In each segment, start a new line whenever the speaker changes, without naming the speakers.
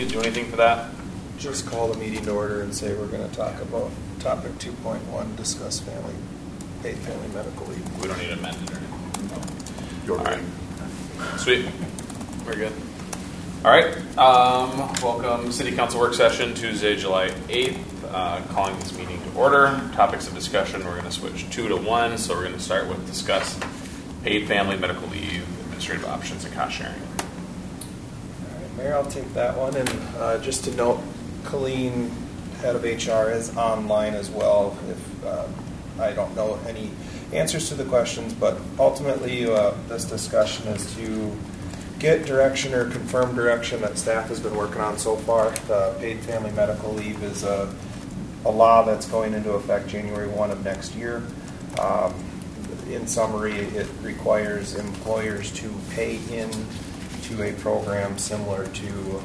to do anything for that?
Just call the meeting to order and say we're going to talk about topic 2.1, discuss paid family medical leave.
We don't need to amend it or anything.
You're
All
right.
Sweet. We're good. All right. Welcome City Council Work Session, Tuesday, July 8th. Calling this meeting to order. Topics of discussion, we're going to switch 2 to 1. So we're going to start with discuss paid family medical leave, administrative options, and cost sharing.
All right, Mayor, I'll take that one. And just to note, Colleen, head of HR, is online as well. If I don't know any answers to the questions, but ultimately this discussion is to get direction or confirm direction that staff has been working on so far. The paid family medical leave is a law that's going into effect January 1 of next year. In summary, it requires employers to pay into a program similar to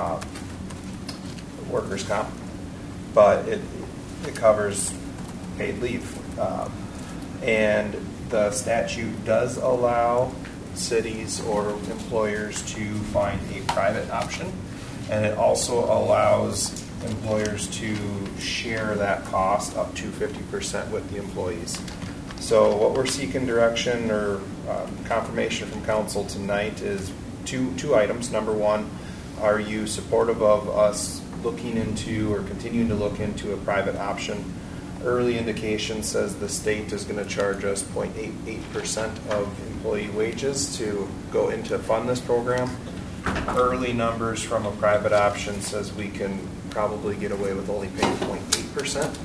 workers' comp, but it covers paid leave. And the statute does allow cities or employers to find a private option, and it also allows employers to share that cost up to 50% with the employees. So what we're seeking direction or confirmation from council tonight is two items. Number one, are you supportive of us looking into or continuing to look into a private option? Early indication says the state is going to charge us 0.88% of employee wages to go into fund this program. Early numbers from a private option says we can probably get away with only paying 0.8%.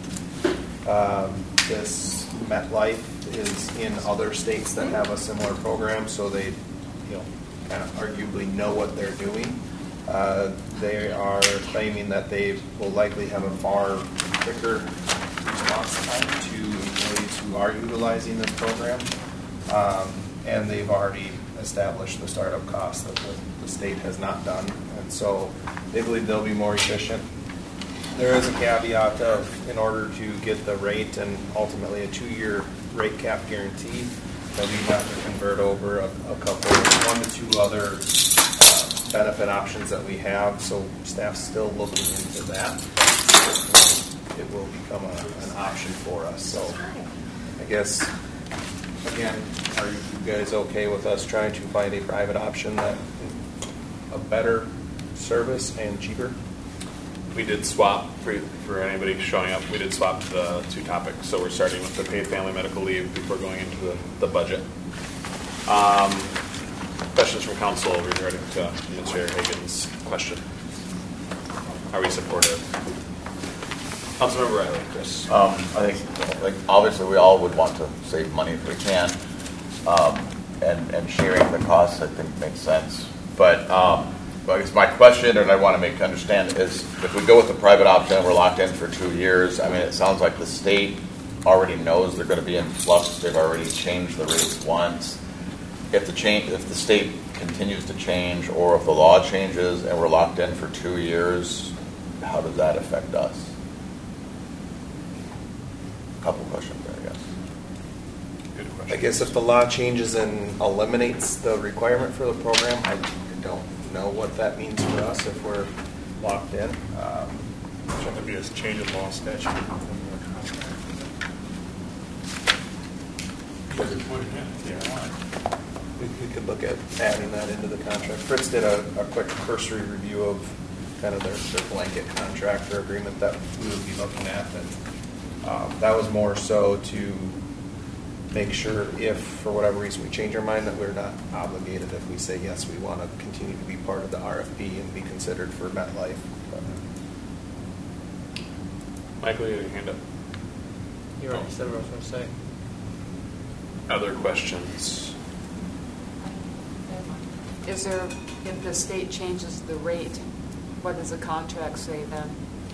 This MetLife is in other states that have a similar program, so they, kind of arguably know what they're doing. They are claiming that they will likely have a far quicker response time to employees who are utilizing this program, and they've already established the startup costs that the state has not done, and so they believe they'll be more efficient. There is a caveat of, in order to get the rate and ultimately a 2-year rate cap guarantee, that we have to convert over a couple, 1 to 2 other benefit options that we have, so staff's still looking into that. It will become an option for us. So I guess, again, are you guys okay with us trying to find a private option that a better service and cheaper?
We did swap, for anybody showing up, we did swap the 2 topics. So we're starting with the paid family medical leave before going into the budget. Questions from council regarding to Administrator Hagan's question. Are we supportive? Councilmember Riley, Chris.
I think obviously we all would want to save money if we can, and sharing the costs I think makes sense. But I guess my question, and I want to understand, is if we go with the private option, we're locked in for 2 years. I mean, it sounds like the state already knows they're going to be in flux. They've already changed the rates once. If the state continues to change, or if the law changes and we're locked in for 2 years, how does that affect us? A couple questions there, I guess.
Good question.
I guess if the law changes and eliminates the requirement for the program, I don't know what that means for us if we're locked in.
Shouldn't there be a change of law statute within the contract?
We could look at adding that into the contract. Fritz did a quick cursory review of kind of their blanket contract or agreement that we would be looking at. And that was more so to make sure if, for whatever reason, we change our mind, that we're not obligated if we say, yes, we want to continue to be part of the RFP and be considered for MetLife.
Michael, you had your hand up.
You already said what I was going to say.
Other questions?
Is there, if the state changes the rate, what does the contract say then?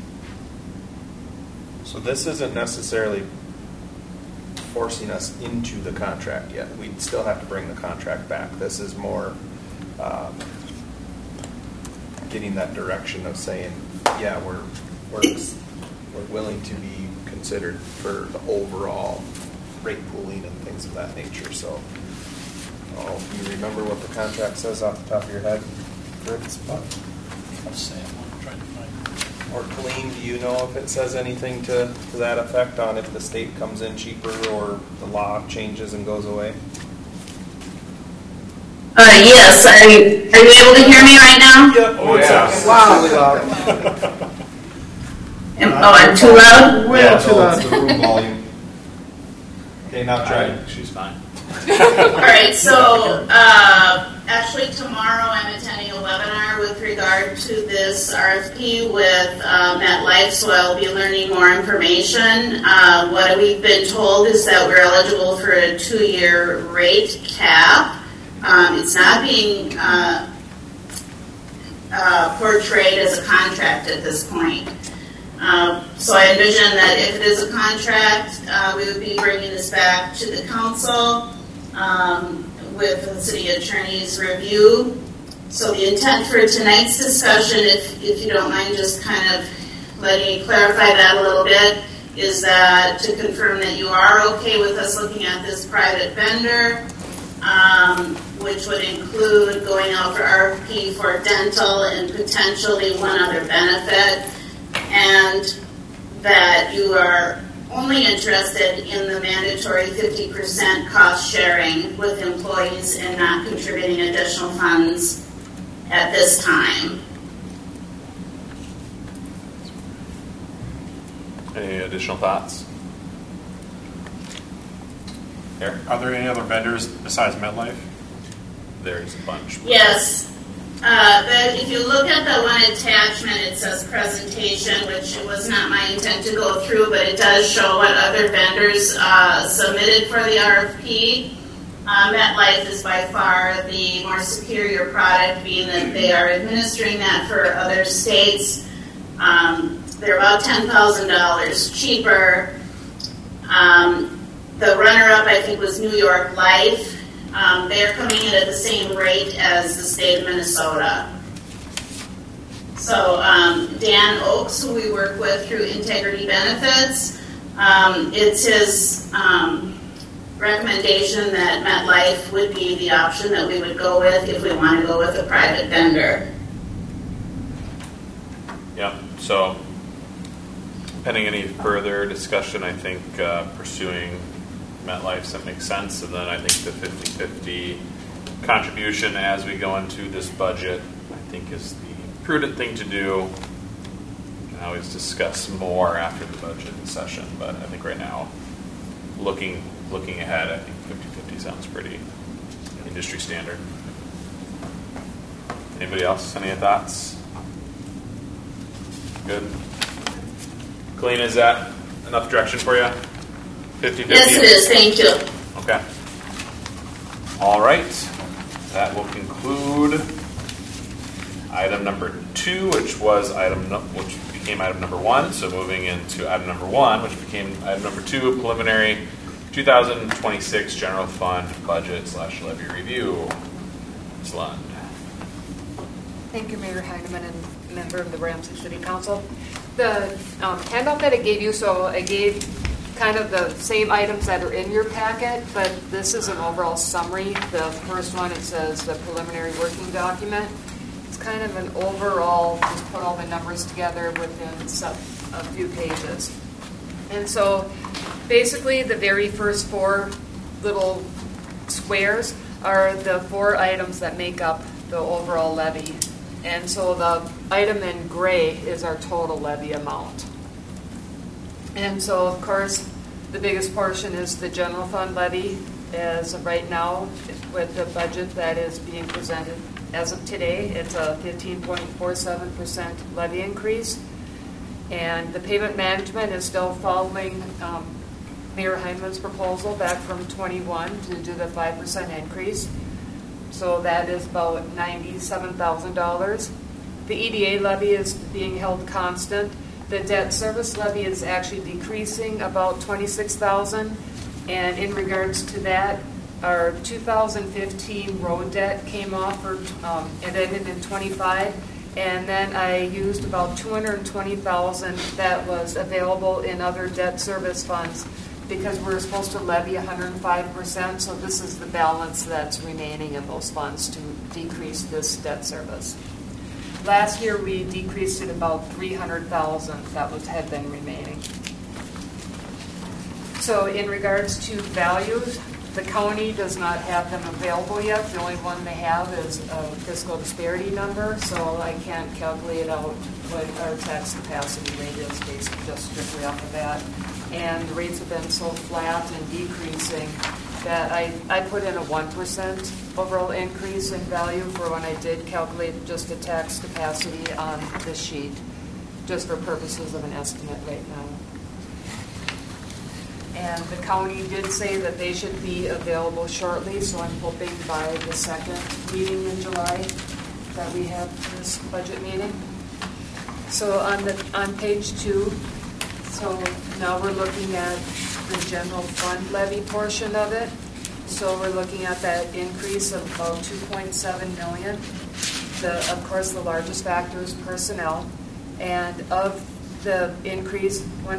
So this isn't necessarily forcing us into the contract yet. We'd still have to bring the contract back. This is more getting that direction of saying, yeah, we're willing to be considered for the overall rate pooling and things of that nature. So do you remember what the contract says off the top of your head, Fritz?
I'll say it.
trying to find.
Or Colleen, do you know if it says anything to that effect on if the state comes in cheaper or the law changes and goes away?
Yes. Are you able to hear me right now?
Yep.
Oh, yeah.
Wow. Really loud.
I'm too loud?
Way too loud. It's the room volume. Okay, now try.
She's fine.
All right, so actually tomorrow I'm attending a webinar with regard to this RFP with MetLife, so I'll be learning more information. What we've been told is that we're eligible for a 2-year rate cap. It's not being portrayed as a contract at this point. So I envision that if it is a contract, we would be bringing this back to the council with the city attorney's review. So the intent for tonight's discussion, if you don't mind just kind of letting me clarify that a little bit, is that to confirm that you are okay with us looking at this private vendor, which would include going out for RFP for dental and potentially one other benefit, and that you are only interested in the mandatory 50% cost sharing with employees and not contributing additional funds at this time.
Any additional thoughts? Here,
Are there any other vendors besides MetLife?
there's a bunch.
Yes. If you look at the one attachment, it says presentation, which was not my intent to go through, but it does show what other vendors submitted for the RFP. MetLife is by far the more superior product, being that they are administering that for other states. They're about $10,000 cheaper. The runner-up, I think, was New York Life. They're coming in at the same rate as the state of Minnesota. So Dan Oakes, who we work with through Integrity Benefits, it's his recommendation that MetLife would be the option that we would go with if we want to go with a private vendor.
Yeah, so pending any further discussion, I think pursuing MetLife, that makes sense. And then I think the 50-50 contribution as we go into this budget, I think is the prudent thing to do. We can always discuss more after the budget session, but I think right now, looking ahead, I think 50-50 sounds pretty industry standard. Anybody else? Any thoughts? Good. Colleen, is that enough direction for you? 50-50?
Yes, it is. Thank you.
Okay. All right. That will conclude item number 2, which became item number 1. So moving into item number 1, which became item number 2, preliminary 2026 general fund budget / levy review. Ms. Lund.
Thank you, Mayor Heineman and member of the Ramsey City Council. The handout that I gave you, so I gave kind of the same items that are in your packet, but this is an overall summary. The first one, it says the preliminary working document. It's kind of an overall, just put all the numbers together within a few pages. And so basically the very first 4 little squares are the 4 items that make up the overall levy. And so the item in gray is our total levy amount. And so, of course, the biggest portion is the general fund levy. As of right now, with the budget that is being presented as of today, it's a 15.47% levy increase. And the payment management is still following Mayor Heineman's proposal back from 21 to do the 5% increase. So that is about $97,000. The EDA levy is being held constant. The debt service levy is actually decreasing about $26,000. And in regards to that, our 2015 road debt came off, it ended in 25. And then I used about $220,000 that was available in other debt service funds because we're supposed to levy 105%. So this is the balance that's remaining in those funds to decrease this debt service. last year we decreased it about 300,000 that had been remaining. So in regards to values, the county does not have them available yet. The only one they have is a fiscal disparity number, so I can't calculate out what our tax capacity rate is based just strictly off of that. And the rates have been so flat and decreasing that I put in a 1% overall increase in value for when I did calculate just the tax capacity on this sheet, just for purposes of an estimate right now. And the county did say that they should be available shortly, so I'm hoping by the second meeting in July that we have this budget meeting. So on page 2, so now we're looking at the general fund levy portion of it. So we're looking at that increase of about $2.7 million. Of course, the largest factor is personnel, and of the increase,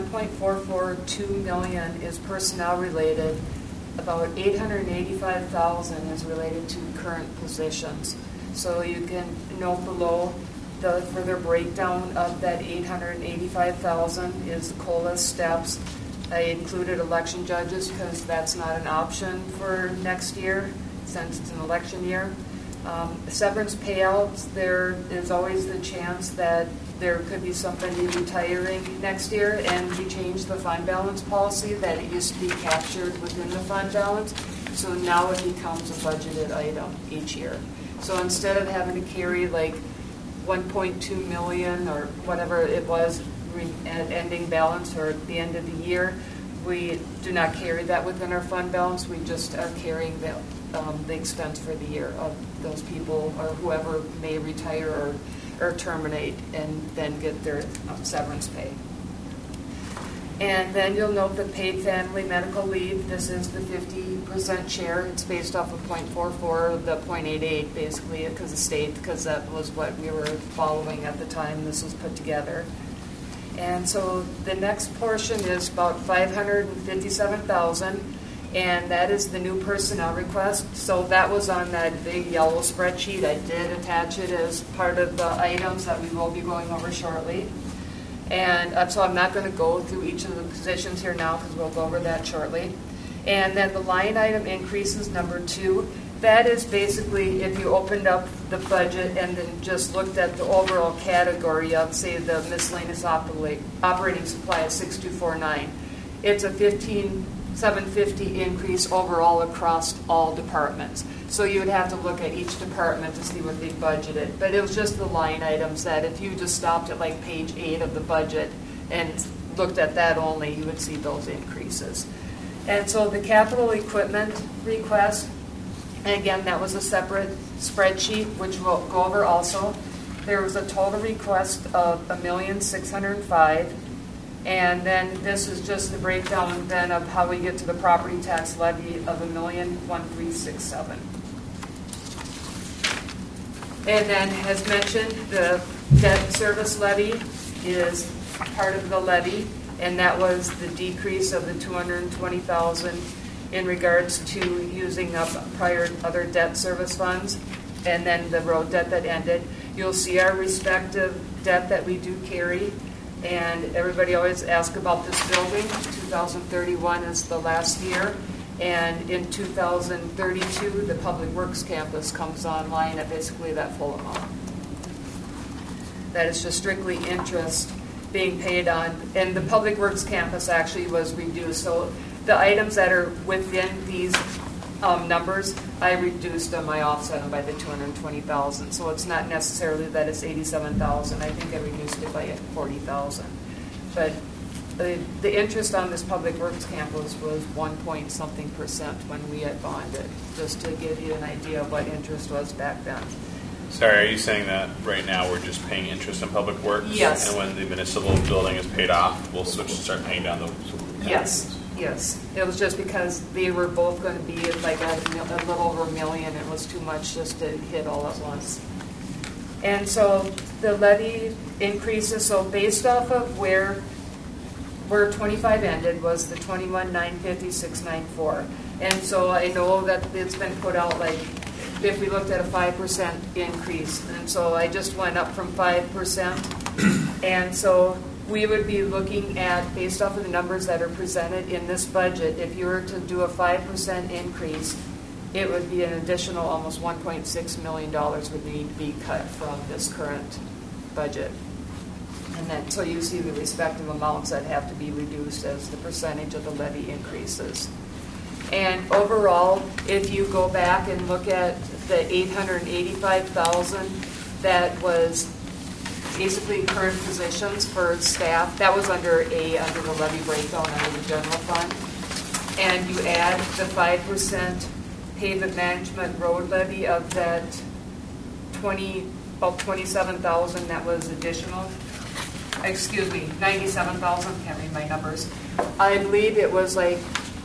$1.442 million is personnel related. About $885,000 is related to current positions. So you can note below the further breakdown of that $885,000 is the COLA steps. I included election judges because that's not an option for next year since it's an election year. Severance payouts, there is always the chance that there could be somebody retiring next year, and we changed the fund balance policy that it used to be captured within the fund balance. So now it becomes a budgeted item each year. So instead of having to carry like 1.2 million or whatever it was at ending balance or at the end of the year, we do not carry that within our fund balance. We just are carrying the expense for the year of those people or whoever may retire or terminate and then get their severance pay. And then you'll note the paid family medical leave. This is the 50% share. It's based off of 0.44, the 0.88 basically because the state, because that was what we were following at the time this was put together. And so the next portion is about $557,000, and that is the new personnel request. So that was on that big yellow spreadsheet. I did attach it as part of the items that we will be going over shortly. And so I'm not going to go through each of the positions here now because we'll go over that shortly. And then the line item increases, number 2. That is basically if you opened up the budget and then just looked at the overall category of, say, the miscellaneous operating supply of 6249. It's a $15,750 increase overall across all departments. So you would have to look at each department to see what they budgeted. But it was just the line items that if you just stopped at like page 8 of the budget and looked at that only, you would see those increases. And so the capital equipment request, and again, that was a separate spreadsheet, which we'll go over also. There was a total request of $1,605,000. And then this is just the breakdown then of how we get to the property tax levy of $1,1367,000. And then, as mentioned, the debt service levy is part of the levy, and that was the decrease of the $220,000 in regards to using up prior other debt service funds, and then the road debt that ended. You'll see our respective debt that we do carry. And everybody always asks about this building. 2031 is the last year. And in 2032, the Public Works campus comes online at basically that full amount. That is just strictly interest being paid on. And the Public Works campus actually was reduced. So the items that are within these numbers, I reduced them, I offset them by the $220,000. So it's not necessarily that it's $87,000. I think I reduced it by $40,000. But the interest on this Public Works campus was 1.something% when we had bonded, just to give you an idea of what interest was back then.
Sorry, are you saying that right now we're just paying interest on Public Works?
Yes.
And when the municipal building is paid off, we'll switch to start paying down the...
Yes. Yes, it was just because they were both going to be like a little over $1 million. It was too much just to hit all at once. And so the levy increases, so based off of where 25 ended was the 21,950,694. And so I know that it's been put out like if we looked at a 5% increase. And so I just went up from 5%. And so we would be looking at, based off of the numbers that are presented in this budget, if you were to do a 5% increase, it would be an additional almost $1.6 million would need to be cut from this current budget. And then, so you see the respective amounts that have to be reduced as the percentage of the levy increases. And overall, if you go back and look at the $885,000 that was basically current positions for staff, that was under the levy breakdown under the general fund. And you add the 5% pavement management road levy of that about $27,000 that was additional. Excuse me, $97,000. Can't read my numbers. I believe it was like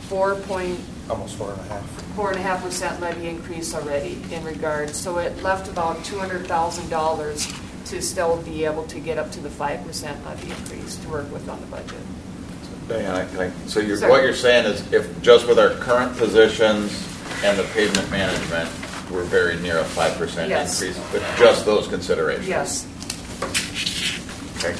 almost
4.5% levy increase already in regards. So it left about $200,000 to still be able to get up to the 5% levy increase to work with on the budget.
Diana, what you're saying is if just with our current positions and the pavement management, we're very near a 5%
Yes.
increase with just those considerations?
Yes.
Okay.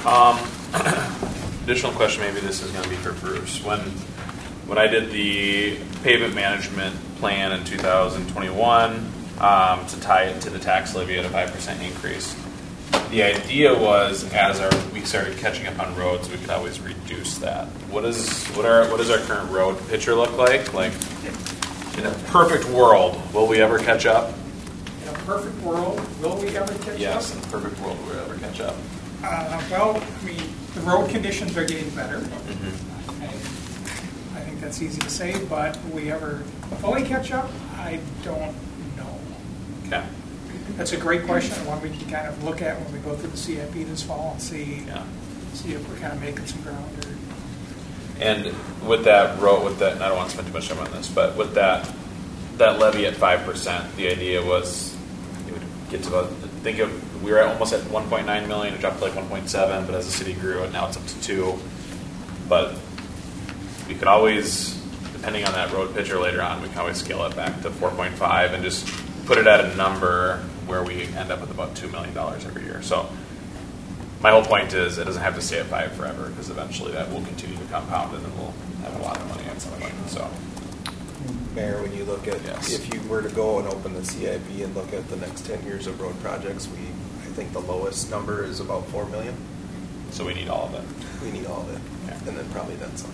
Additional question, maybe this is going to be for Bruce. When I did the pavement management plan in 2021 to tie it to the tax levy at a 5% increase, the idea was as we started catching up on roads, we could always reduce that. What does our current road picture look like? Like in a perfect world, will we ever catch up?
In a perfect world, will we ever catch up?
Yes, in a perfect world, will we ever catch up?
Well, I mean, the road conditions are getting better.
Mm-hmm.
I think that's easy to say, but will we ever fully catch up? I don't know.
Okay.
That's a great question, and one we can kind of look at when we go through the CIP this fall and see if we're kind of making some ground.
And with that road, and I don't want to spend too much time on this, but with that levy at 5%, the idea was it would get to we were almost at 1.9 million, it dropped to like 1.7, but as the city grew, and now it's up to 2. But we could always, depending on that road picture later on, we can always scale it back to 4.5 and just put it at a number where we end up with about $2 million every year. So my whole point is it doesn't have to stay at 5 forever, because eventually that will continue to compound and then we'll have a lot of money at some point. So,
Mayor, when you look at, if you were to go and open the CIP and look at the next 10 years of road projects, I think the lowest number is about $4 million.
So we need all of it.
We need all of it,
Okay.
and then probably then some.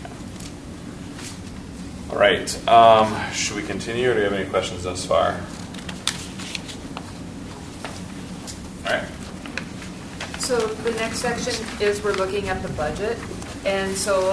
All right. Should we continue, or do you have any questions thus far? All right.
So the next section is we're looking at the budget. And so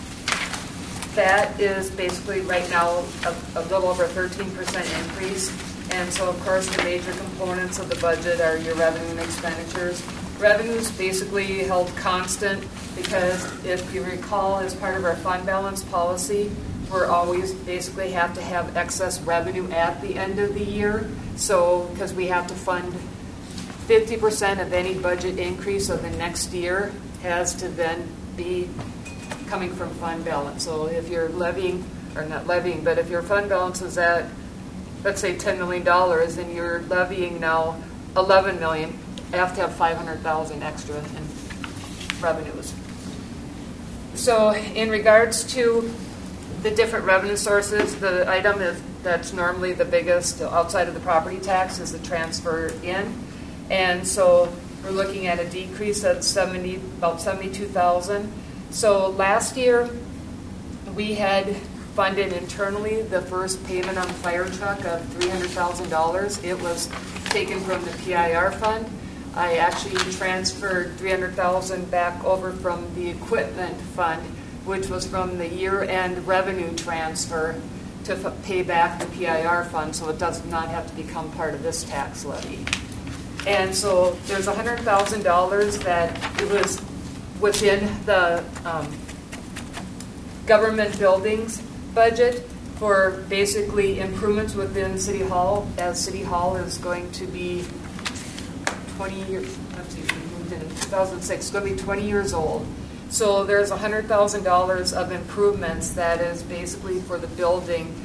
that is basically right now a little over a 13% increase. And so, of course, the major components of the budget are your revenue and expenditures. Revenues basically held constant because if you recall, as part of our fund balance policy, we're always basically have to have excess revenue at the end of the year. So because we have to fund 50% of any budget increase of the next year has to then be coming from fund balance. So if you're levying, or not levying, but if your fund balance is at, let's say $10 million and you're levying now $11 million, you have to have $500,000 extra in revenues. So in regards to the different revenue sources, the item that's normally the biggest outside of the property tax is the transfer in. And so we're looking at a decrease of about $72,000. So last year we had funded internally the first payment on the fire truck of $300,000. It was taken from the PIR fund. I actually transferred $300,000 back over from the equipment fund, which was from the year-end revenue transfer to pay back the PIR fund, so it does not have to become part of this tax levy. And so there's $100,000 that it was within the government buildings budget for basically improvements within City Hall, as City Hall is going to be 20 years, let's see, we moved in 2006, it's going to be 20 years old. So there's $100,000 of improvements that is basically for the building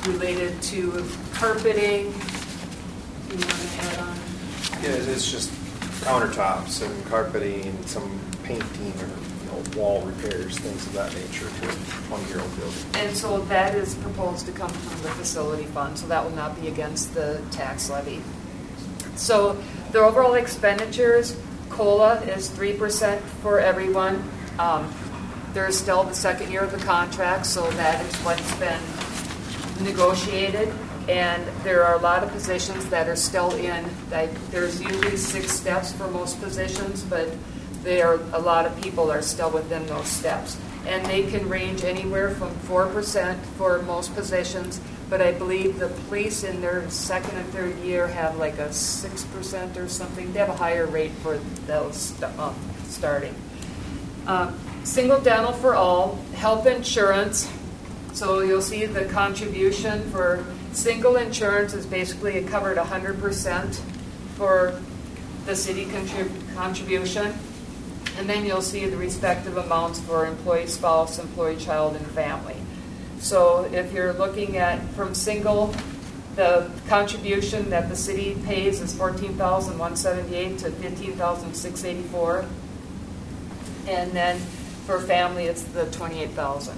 related to carpeting. You want to add on?
Yeah, it's just countertops and carpeting, some painting or wall repairs, things of that nature to a 20-year-old building.
And so that is proposed to come from the facility fund, so that will not be against the tax levy. So the overall expenditures, COLA is 3% for everyone. There's still the second year of the contract, so that is what's been negotiated. And there are a lot of positions that are still in, like, there's usually 6 steps for most positions, but a lot of people are still within those steps. And they can range anywhere from 4% for most positions, but I believe the police in their second and third year have like a 6% or something. They have a higher rate for those starting. Single dental for all, health insurance. So you'll see the contribution for single insurance is basically covered 100% for the city contribution. And then you'll see the respective amounts for employee spouse, employee child, and family. So if you're looking at from single, the contribution that the city pays is $14,178 to $15,684. And then for family, it's the $28,000.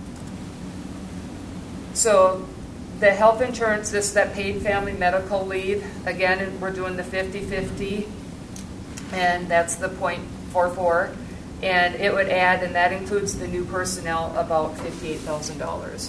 So the health insurance, this is that paid family medical leave. Again, we're doing the 50-50, and that's the 0.44. And it would add, and that includes the new personnel, about $58,000.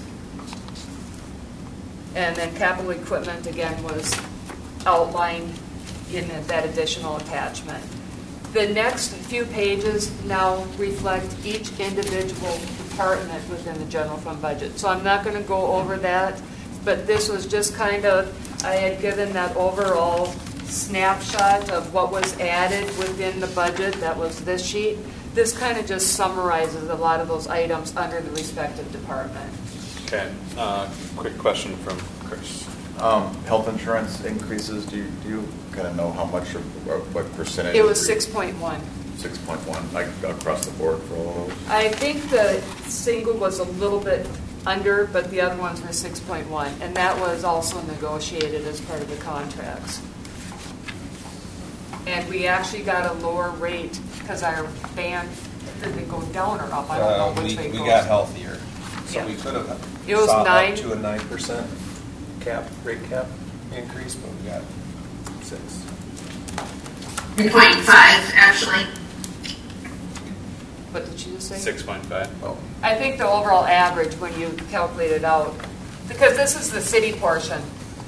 And then capital equipment, again, was outlined in that additional attachment. The next few pages now reflect each individual department within the general fund budget. So I'm not going to go over that, but this was just kind of, I had given that overall snapshot of what was added within the budget. That was this sheet. This kind of just summarizes a lot of those items under the respective department.
Okay. Quick question from Chris.
Health insurance increases, do you kind of know how much or what percentage?
It was 6.1.
6.1, like across the board for all of those?
I think the single was a little bit under, but the other ones were 6.1, and that was also negotiated as part of the contracts. And we actually got a lower rate because our band, did it go down or up? I don't know which way it goes.
We got healthier, so
Yeah.
we could have
It was
sought
9
up to a 9% rate cap increase, but we got 6.
3.5, actually.
What did you just say?
6.5.
Oh,
I think the overall average when you calculate it out, because this is the city portion.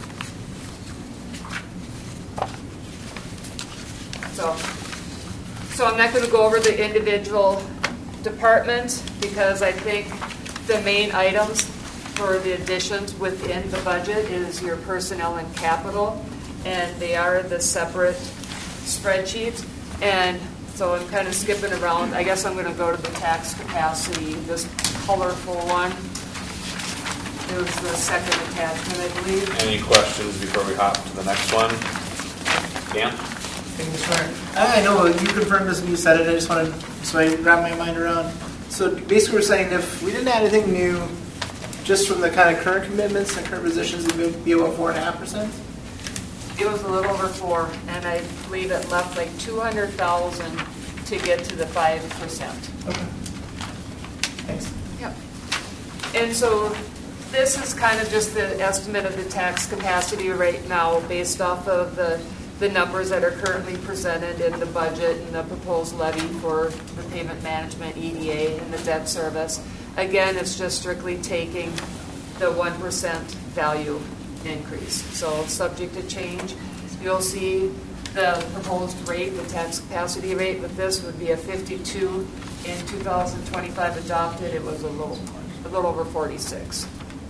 So I'm not going to go over the individual departments because I think the main items for the additions within the budget is your personnel and capital, and they are the separate spreadsheets. And so I'm kind of skipping around. I guess I'm going to go to the tax capacity, this colorful one. It was the second attachment, I believe.
Any questions before we hop to the next one? Dan?
Thank you, Mr. Mayor. I know you confirmed this and you said it. I just wanted so I wrap my mind around. So basically, we're saying if we didn't add anything new, just from the kind of current commitments and current positions, it would be about 4.5%.
It was a little over 4, and I believe it left like 200,000 to get to the 5%.
Okay. Thanks.
Yep. And so this is kind of just the estimate of the tax capacity right now based off of the numbers that are currently presented in the budget and the proposed levy for the payment management, EDA, and the debt service. Again, it's just strictly taking the 1% value increase. So subject to change. You'll see the proposed rate, the tax capacity rate with this would be a 52. In 2025 adopted, it was a little over 46.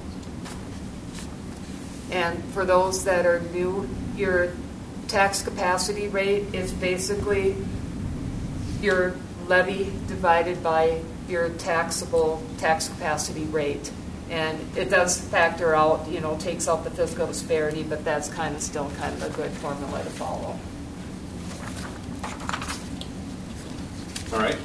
And for those that are new, your tax capacity rate is basically your levy divided by your taxable tax capacity rate. And it does factor out, takes out the fiscal disparity, but that's still kind of a good formula to follow.
All right.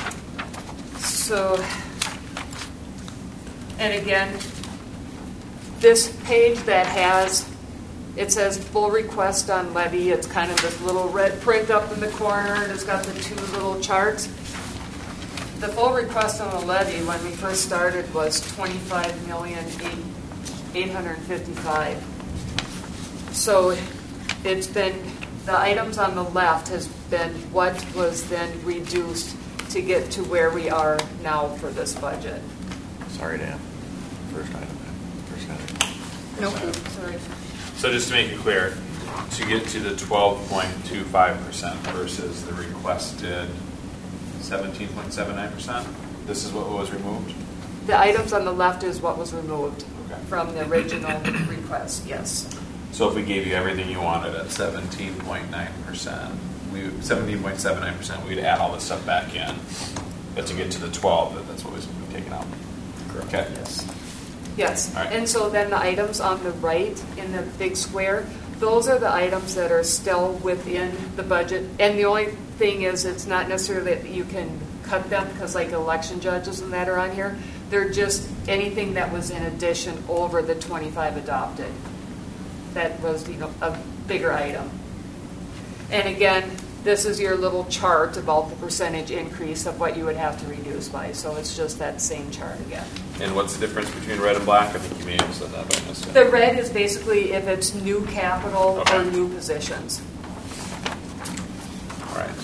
So, and again, this page that it says full request on levy. It's kind of this little red print up in the corner, and it's got the two little charts. The full request on the levy when we first started was $25,855,000. So it's been, the items on the left has been what was then reduced to get to where we are now for this budget.
Sorry, Dan. First item.
Nope. Sorry.
So just to make it clear, to get to the 12.25% versus the requested 17.79%, this is what was removed?
The items on the left is what was removed
Okay.
from the original request, yes.
So if we gave you everything you wanted at 17.79%, we'd add all this stuff back in. But to get to the 12, that's what was taken out. Okay.
Yes. Yes.
All right.
And so then the items on the right in the big square, those are the items that are still within the budget. And the only thing is, it's not necessarily that you can cut them because like election judges and that are on here. They're just anything that was in addition over the 25 adopted. That was, a bigger item. And again, this is your little chart about the percentage increase of what you would have to reduce by. So it's just that same chart again.
And what's the difference between red and black? I think you may have said that, but I missed it.
The red is basically if it's new capital
Okay.
or new positions.
All right.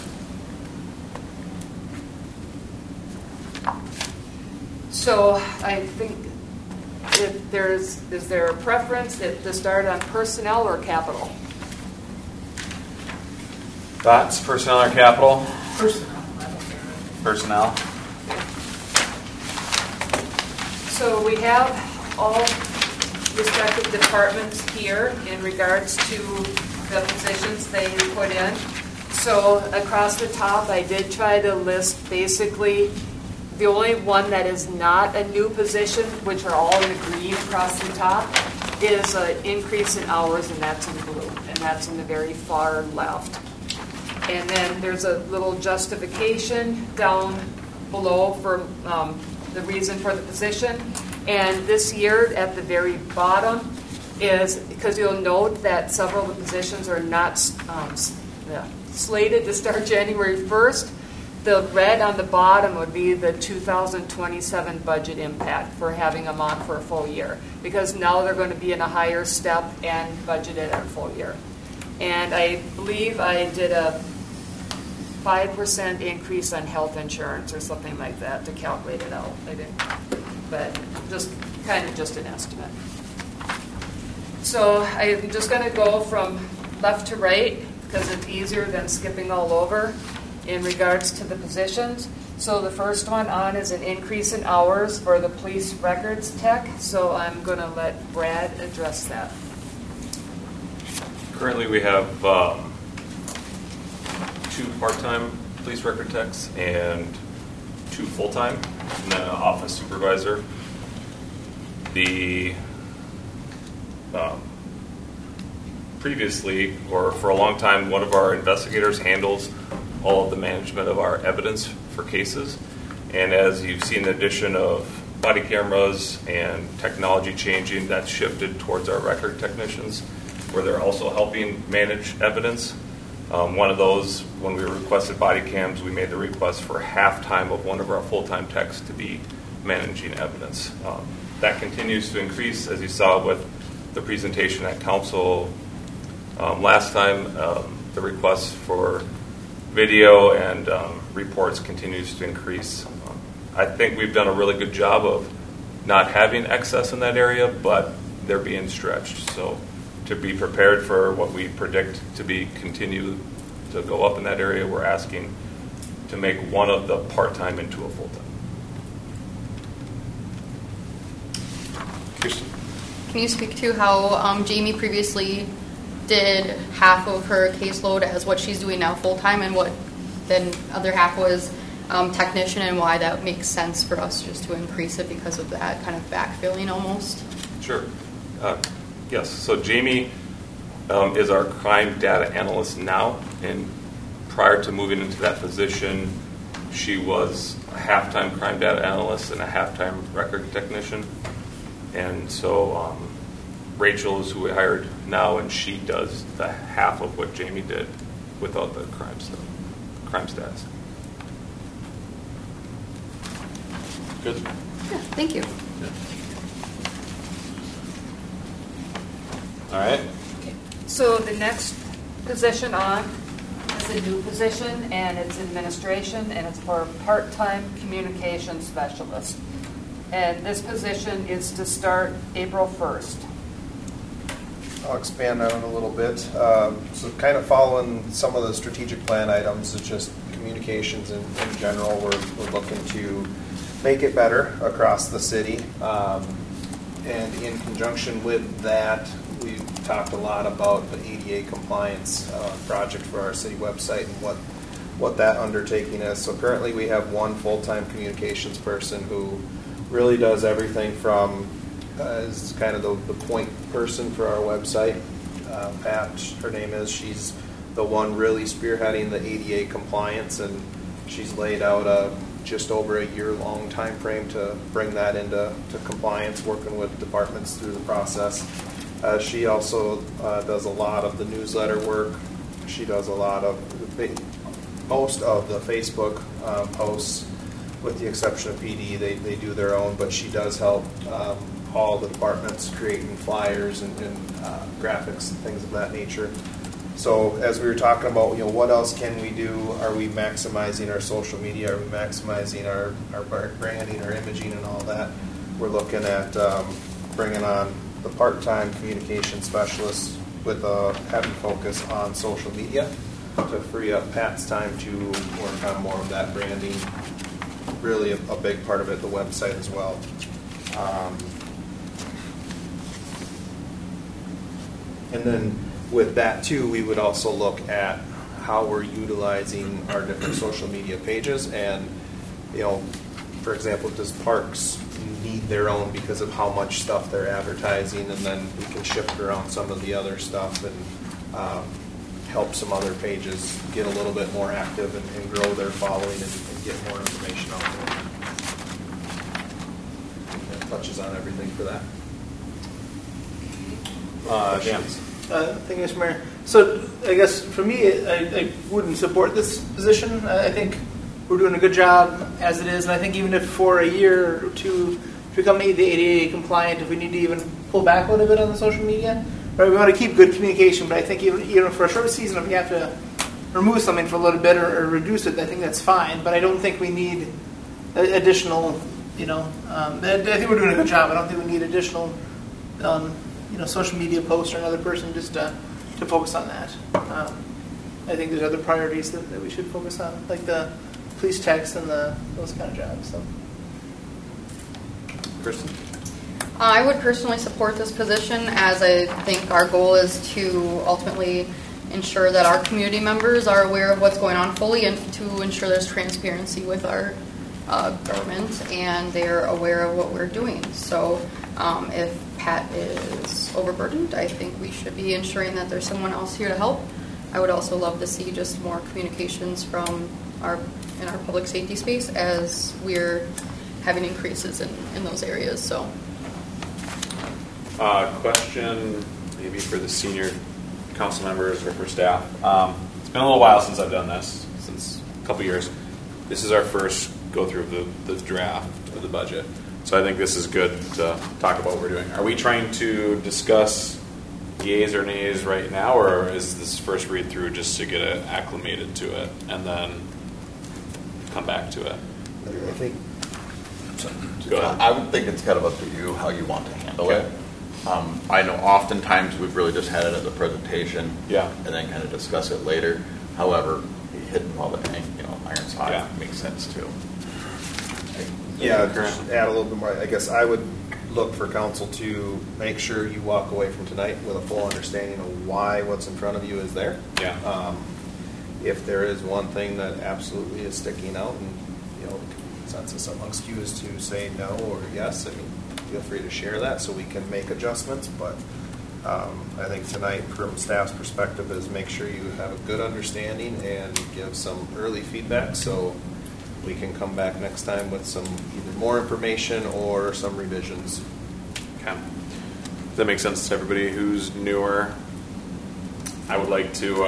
So I think if is there a preference to start on personnel or capital?
Thoughts, personnel or capital?
Personnel, I don't care.
Personnel.
So we have all respective departments here in regards to the positions they put in. So across the top, I did try to list basically the only one that is not a new position, which are all in the green across the top, is an increase in hours, and that's in blue, and that's in the very far left. And then there's a little justification down below for the reason for the position. And this year at the very bottom is because you'll note that several of the positions are not slated to start January 1st. The red on the bottom would be the 2027 budget impact for having them on for a full year, because now they're going to be in a higher step and budgeted at a full year. And I believe I did a 5% increase on health insurance or something like that to calculate it out. I didn't, but just kind of just an estimate. So I'm just going to go from left to right because it's easier than skipping all over in regards to the positions. So the first one on is an increase in hours for the police records tech. So I'm going to let Brad address that.
Currently we have 2 part-time police record techs and 2 full-time, and then an office supervisor. The previously, or for a long time, one of our investigators handles all of the management of our evidence for cases. And as you've seen the addition of body cameras and technology changing, that's shifted towards our record technicians, where they're also helping manage evidence. One of those, when we requested body cams, we made the request for half-time of one of our full-time techs to be managing evidence. That continues to increase, as you saw with the presentation at council last time. The request for video and reports continues to increase. I think we've done a really good job of not having excess in that area, but they're being stretched. So to be prepared for what we predict to be continue to go up in that area, we're asking to make one of the part-time into a full-time.
Kirsten.
Can you speak to how Jamie previously did half of her caseload as what she's doing now full-time, and what then other half was technician, and why that makes sense for us just to increase it because of that kind of backfilling almost?
Sure. Yes. So Jamie is our crime data analyst now, and prior to moving into that position, she was a half-time crime data analyst and a half-time record technician. And so Rachel is who we hired now, and she does the half of what Jamie did without the crime stats.
Good.
Yeah, thank you.
All right.
So the next position on is a new position, and it's administration, and it's for a part-time communication specialist. And this position is to start April 1st.
I'll expand on it a little bit. So kind of following some of the strategic plan items, it's just communications in general. We're looking to make it better across the city. And in conjunction with that, we've talked a lot about the ADA compliance project for our city website and what that undertaking is. So currently we have one full-time communications person who really does everything from is kind of the point person for our website. Pat, her name is. She's the one really spearheading the ADA compliance, and she's laid out a just over a year-long time frame to bring that into compliance, working with departments through the process. She also does a lot of the newsletter work. She does a lot of most of the Facebook posts, with the exception of PD. They do their own, but she does help all the departments creating flyers and graphics and things of that nature. So as we were talking about, what else can we do? Are we maximizing our social media? Are we maximizing our branding, our imaging, and all that? We're looking at bringing on the part-time communication specialist with a heavy focus on social media to free up Pat's time to work on more of that branding. Really a big part of it, the website as well. And then with that too, we would also look at how we're utilizing our different social media pages. And, for example, does Parks need their own because of how much stuff they're advertising? And then we can shift around some of the other stuff and help some other pages get a little bit more active and grow their following and get more information out there. That touches on everything for that.
James.
Thank you, Mr. Mayor. So I guess for me, I wouldn't support this position. I think we're doing a good job as it is, and I think even if for a year or two to become the ADA compliant, if we need to even pull back a little bit on the social media, right? We want to keep good communication, but I think even for a short season, if we have to remove something for a little bit or reduce it, I think that's fine. But I don't think we need additional. I think we're doing a good job. I don't think we need additional. Social media posts or another person just to focus on that. I think there's other priorities that we should focus on, like the police text and those kind of jobs. So.
Kristen?
I would personally support this position, as I think our goal is to ultimately ensure that our community members are aware of what's going on fully, and to ensure there's transparency with our government and they're aware of what we're doing. So if Pat is overburdened, I think we should be ensuring that there's someone else here to help. I would also love to see just more communications from in our public safety space, as we're having increases in those areas. So,
question maybe for the senior council members or for staff. It's been a little while since I've done this, since a couple years. This is our first go through of the draft of the budget. So I think this is good to talk about what we're doing. Are we trying to discuss yeas or nays right now, or is this first read through just to get acclimated to it and then come back to it?
I think.
Go ahead.
I would think it's kind of up to you how you want to handle
Okay.
it. I know oftentimes we've really just had it as a presentation,
Yeah.
and then kind of discuss it later. However, hitting while the iron's hot
Yeah.
makes sense too.
Yeah, just add a little bit more. I guess I would look for council to make sure you walk away from tonight with a full understanding of why what's in front of you is there.
Yeah.
If there is one thing that absolutely is sticking out, and the consensus amongst you is to say no or yes, I mean, feel free to share that so we can make adjustments. But I think tonight, from staff's perspective, is make sure you have a good understanding and give some early feedback so we can come back next time with some either more information or some revisions.
Okay. Does that make sense to everybody who's newer? I would like to,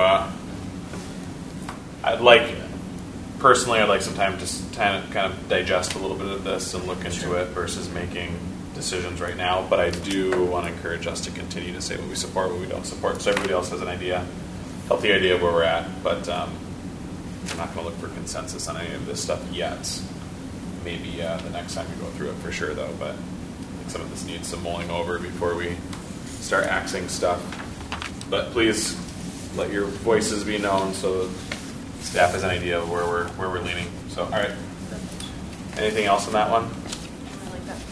I'd like some time to kind of digest a little bit of this and look into it versus making decisions right now. But I do want to encourage us to continue to say what we support, what we don't support, so everybody else has an healthy idea of where we're at. But I'm not going to look for consensus on any of this stuff yet. Maybe the next time we go through it for sure, though. But I think some of this needs some mulling over before we start axing stuff. But please let your voices be known so staff has an idea of where we're leaning. So, all right. Anything else on that one?
I like that.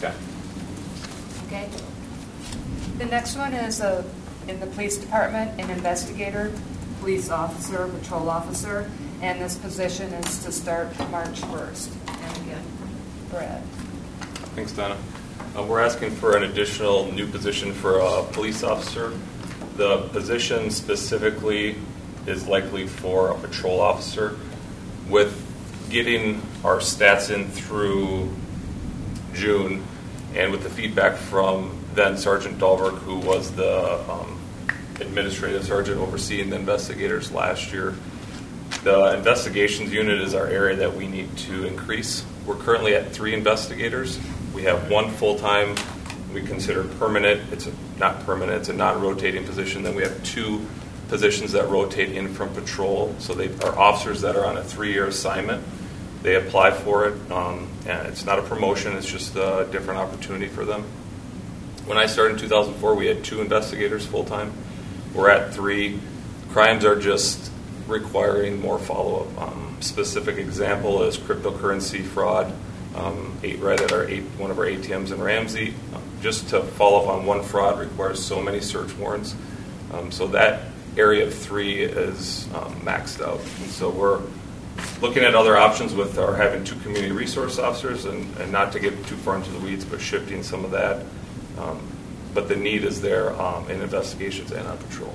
Okay.
Okay. The next one is in the police department, an investigator, police officer, patrol officer, and this position is to start March 1st. And again, Brad.
Thanks, Donna. We're asking for an additional new position for a police officer. The position specifically is likely for a patrol officer. With getting our stats in through June, and with the feedback from then Sergeant Dahlberg, who was the administrative sergeant overseeing the investigators last year, the investigations unit is our area that we need to increase. We're currently at 3 investigators. We have 1 full-time we consider permanent. It's not permanent, it's a non-rotating position. Then we have 2 positions that rotate in from patrol. So they are officers that are on a 3-year assignment. They apply for it, and it's not a promotion, it's just a different opportunity for them. When I started in 2004, we had 2 investigators full-time. We're at 3. Crimes are just requiring more follow-up. Specific example is cryptocurrency fraud, right at one of our ATMs in Ramsey. Just to follow up on one fraud requires so many search warrants. So that area of 3 is maxed out. So we're looking at other options with our having 2 community resource officers, and not to get too far into the weeds, but shifting some of that. But the need is there in investigations and on patrol.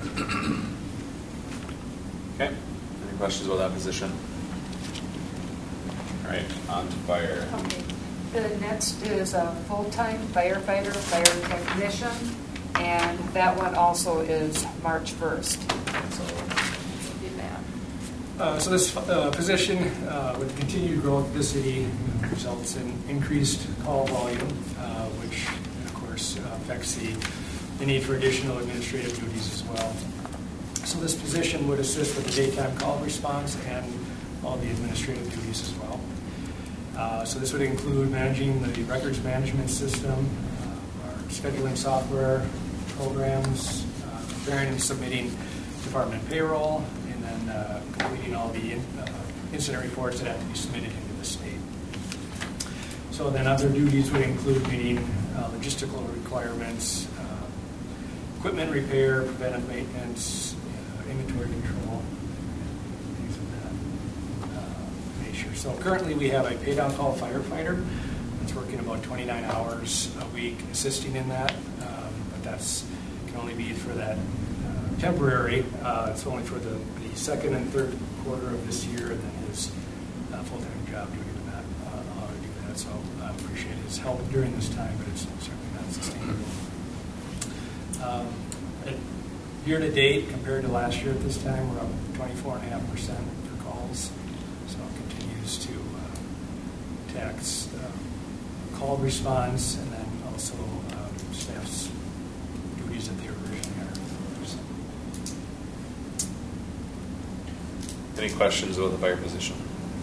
Okay. Any questions about that position? All right, on to fire.
Okay. The next is a full-time firefighter, fire technician, and that one also is March 1st. So we'll do that.
So this position, with the continued growth of the city, results in increased call volume, which, of course, affects the need for additional administrative duties as well. So this position would assist with the daytime call response and all the administrative duties as well. So this would include managing the records management system, our scheduling software programs, preparing and submitting department payroll, and then completing all the incident reports that have to be submitted into the state. So then other duties would include meeting logistical requirements, equipment repair, preventive maintenance, inventory control, things of that nature. So currently we have a paid on-call firefighter that's working about 29 hours a week assisting in that, but that's can only be for that temporary. It's only for the second and third quarter of this year, and then his full-time job doing that, how to do that. So I appreciate his help during this time, but it's certainly not sustainable. Year to date, compared to last year at this time, we're up 24.5% for calls. So it continues to tax call response, and then also staff's duties that they originally are. So.
Any questions about the fire position?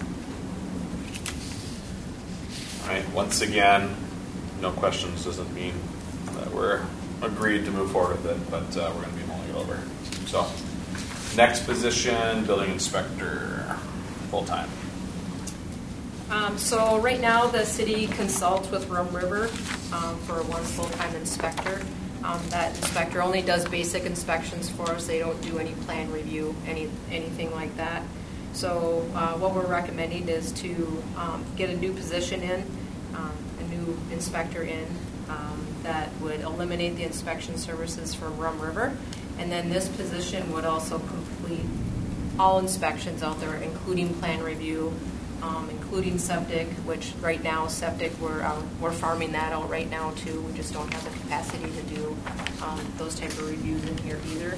All right, once again, no questions doesn't mean that we're agreed to move forward with it, but we're going to be mulling it over. So, next position, building inspector, full-time.
So right now the city consults with Rum River for one full-time inspector. That inspector only does basic inspections for us. They don't do any plan review, anything like that. So what we're recommending is to get a new position in, a new inspector in, that would eliminate the inspection services from Rum River. And then this position would also complete all inspections out there, including plan review, including septic, which right now septic, we're farming that out right now too. We just don't have the capacity to do those type of reviews in here either.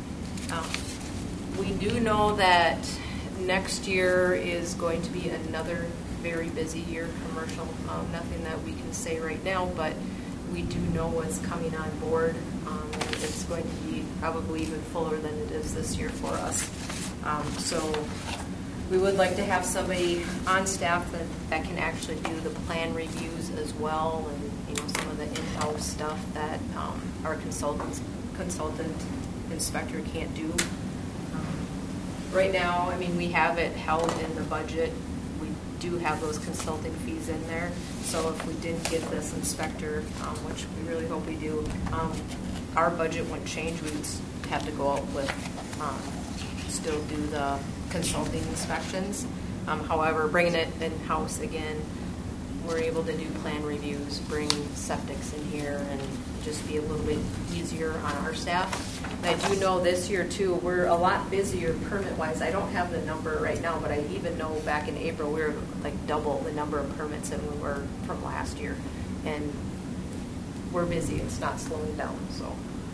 We do know that next year is going to be another very busy year commercial. Nothing that we can say right now, but we do know what's coming on board. And it's going to be probably even fuller than it is this year for us. So we would like to have somebody on staff that can actually do the plan reviews as well, and some of the in-house stuff that our consultant inspector can't do. Right now, we have it held in the budget. We do have those consulting fees in there. So if we didn't get this inspector, which we really hope we do, our budget wouldn't change. We'd have to go out with, still do the consulting inspections. However, bringing it in-house again, we're able to do plan reviews, bring septics in here, and just be a little bit easier on our staff. And I do know this year too, we're a lot busier permit-wise. I don't have the number right now, but I even know back in April we were like double the number of permits than we were from last year. And we're busy. It's not slowing down. So.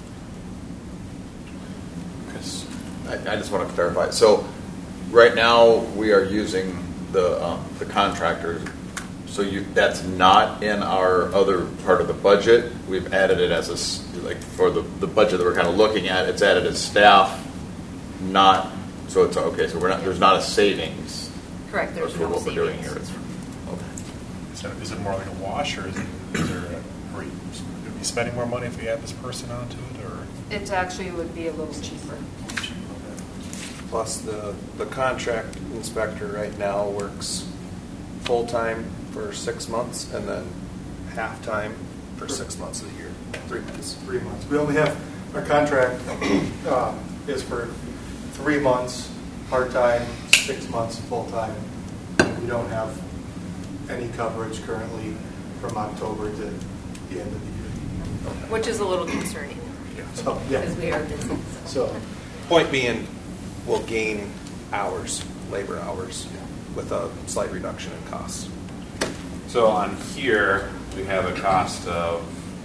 Chris, I just want to clarify. So right now we are using the contractors. So that's not in our other part of the budget. We've added it as for the budget that we're kind of looking at. It's added as staff, not so it's okay. So we're not. There's not a savings.
Correct. There's
for
no
what
savings.
we're doing here.
So is it more like a wash, or are we be spending more money if we add this person onto it, or?
It actually would be a little cheaper.
Plus the contract inspector right now works full-time for 6 months and then half-time for 6 months of the year. 3 months.
3 months. We only have, our contract is for 3 months part-time, 6 months full-time. We don't have any coverage currently from October to the end of the year.
Which is a little concerning.
So, yeah.
Because we are busy.
So,
Point being, we'll gain hours, labor hours, with a slight reduction in costs.
So on here, we have a cost of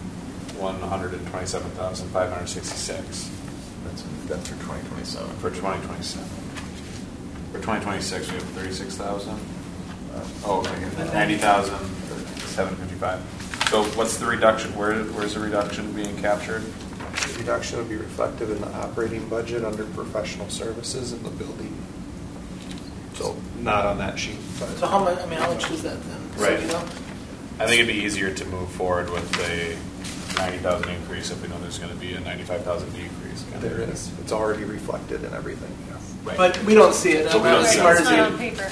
$127,566.
That's for 2027.
For 2027. For 2026, we have 36,000. Okay, 90,755. So what's the reduction? Where's the reduction being captured?
The reduction will be reflected in the operating budget under professional services in the building. So not on that sheet. But
So how much? How much is that then?
Right.
So,
I think it'd be easier to move forward with a 90,000 increase if we know there's going to be a 95,000 decrease.
there is. It's already reflected in everything.
Right.
But we don't see it.
So we don't see
smart
it.
as
It's not
you.
on paper.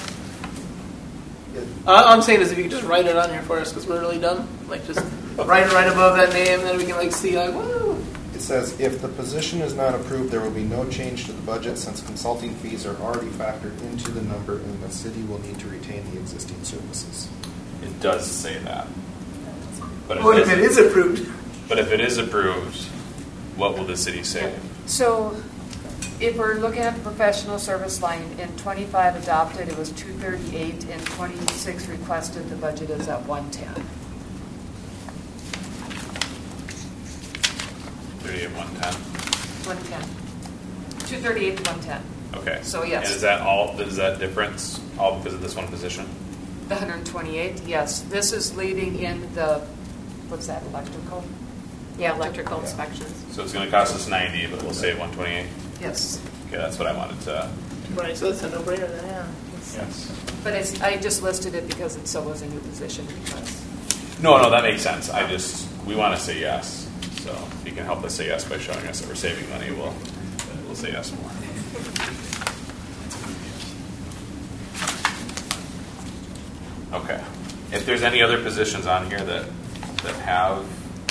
I'm saying is if you could just write it on here for us because we're really done. Like just write it right above that name, then we can see woo.
It says, if the position is not approved, there will be no change to the budget since consulting fees are already factored into the number and the city will need to retain the existing services.
It does say that. But
What if it is approved?
But if it is approved, what will the city say?
So if we're looking at the professional service line, in 25 adopted, it was 238, and 26 requested, the budget is at 110.
38, 110.
110. 238 to 110.
Okay.
So, yes.
And is that all? Is that difference all because of this one position?
The 128, yes. This is leading in the, what's that, electrical?
Yeah, electrical inspections.
So it's going to cost us 90, but we'll save 128.
Yes.
Okay, that's what I wanted to.
Right, so that's a no-brainer then, yeah.
Yes.
But I just listed it because it so was a new position. Because
No, that makes sense. We want to say yes. So if you can help us say yes by showing us that we're saving money, we'll say yes more. Okay. If there's any other positions on here that have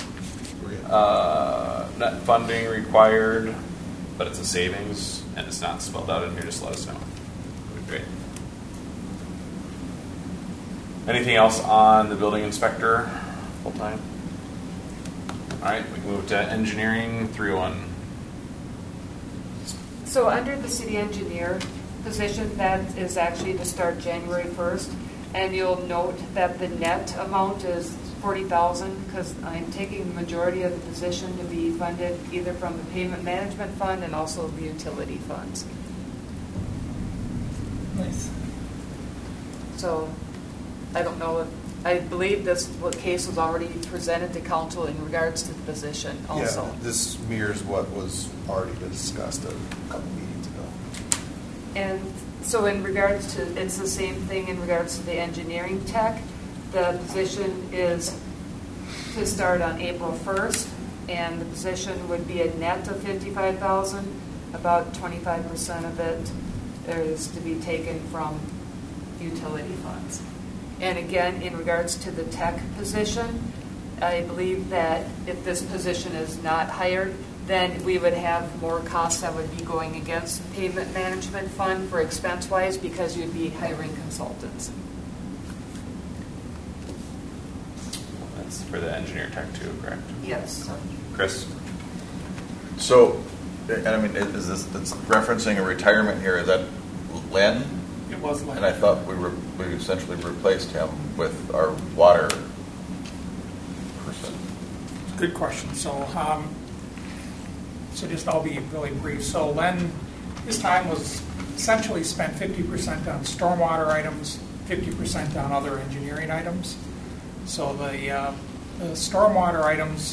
net funding required, but it's a savings and it's not spelled out in here, just let us know. That'd be great. Anything else on the building inspector full time? All right, we can move to engineering 301.
So under the city engineer position, that is actually to start January 1st. And you'll note that the net amount is $40,000 because I'm taking the majority of the position to be funded either from the payment management fund and also the utility funds.
Nice.
So I don't know if, I believe this case was already presented to council in regards to the position also.
Yeah, this mirrors what was already discussed a couple meetings ago.
And so in regards to, it's the same thing in regards to the engineering tech. The position is to start on April 1st, and the position would be a net of $55,000. About 25% of it is to be taken from utility funds. And again, in regards to the tech position, I believe that if this position is not hired, then we would have more costs that would be going against the payment management fund for expense-wise because you'd be hiring consultants.
That's for the engineer tech too, correct?
Yes.
Chris?
So, and I mean, is this it's referencing a retirement here? Is that Len?
It was Len.
And I thought we essentially replaced him with our water person.
Good question. So just I'll be really brief. So Len, his time was essentially spent 50% on stormwater items, 50% on other engineering items. So the stormwater items,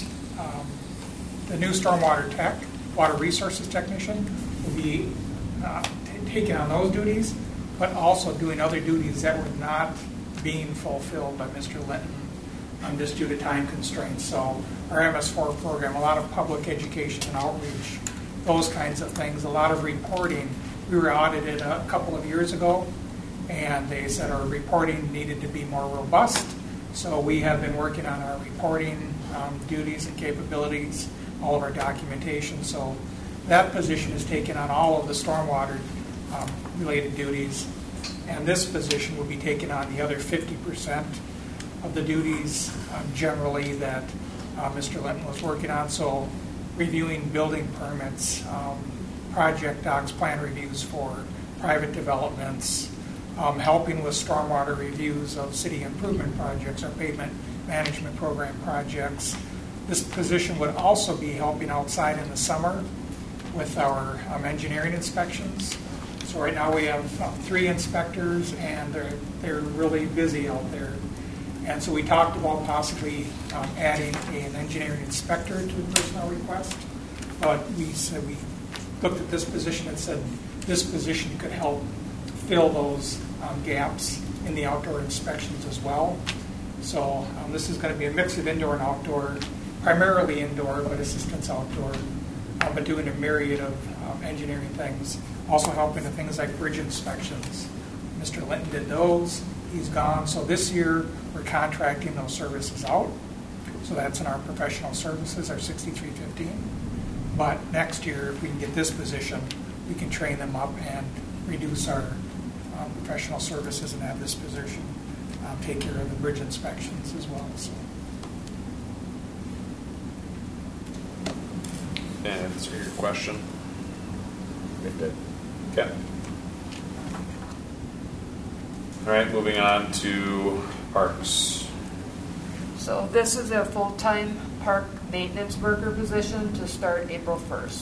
the new stormwater tech, water resources technician, will be taking on those duties, but also doing other duties that were not being fulfilled by Mr. Linton just due to time constraints. So our MS4 program, a lot of public education and outreach, those kinds of things, a lot of reporting. We were audited a couple of years ago, and they said our reporting needed to be more robust. So we have been working on our reporting duties and capabilities, all of our documentation. So that position is taking on all of the stormwater related duties, and this position will be taking on the other 50% of the duties generally that Mr. Linton was working on. So reviewing building permits, project docs, plan reviews for private developments, helping with stormwater reviews of city improvement projects or pavement management program projects. This position would also be helping outside in the summer with our engineering inspections. So right now we have 3 inspectors, and they're really busy out there. And so we talked about possibly adding an engineering inspector to the personnel request. But we said we looked at this position and said this position could help fill those gaps in the outdoor inspections as well. So this is going to be a mix of indoor and outdoor, primarily indoor, but assistance outdoor, but doing a myriad of engineering things. Also helping with things like bridge inspections. Mr. Linton did those. He's gone. So this year we're contracting those services out. So that's in our professional services, our 6315. But next year, if we can get this position, we can train them up and reduce our professional services and have this position take care of the bridge inspections as well. So.
Answer your question.
It did.
Okay. All right, moving on to parks.
So this is a full-time park maintenance worker position to start April 1st.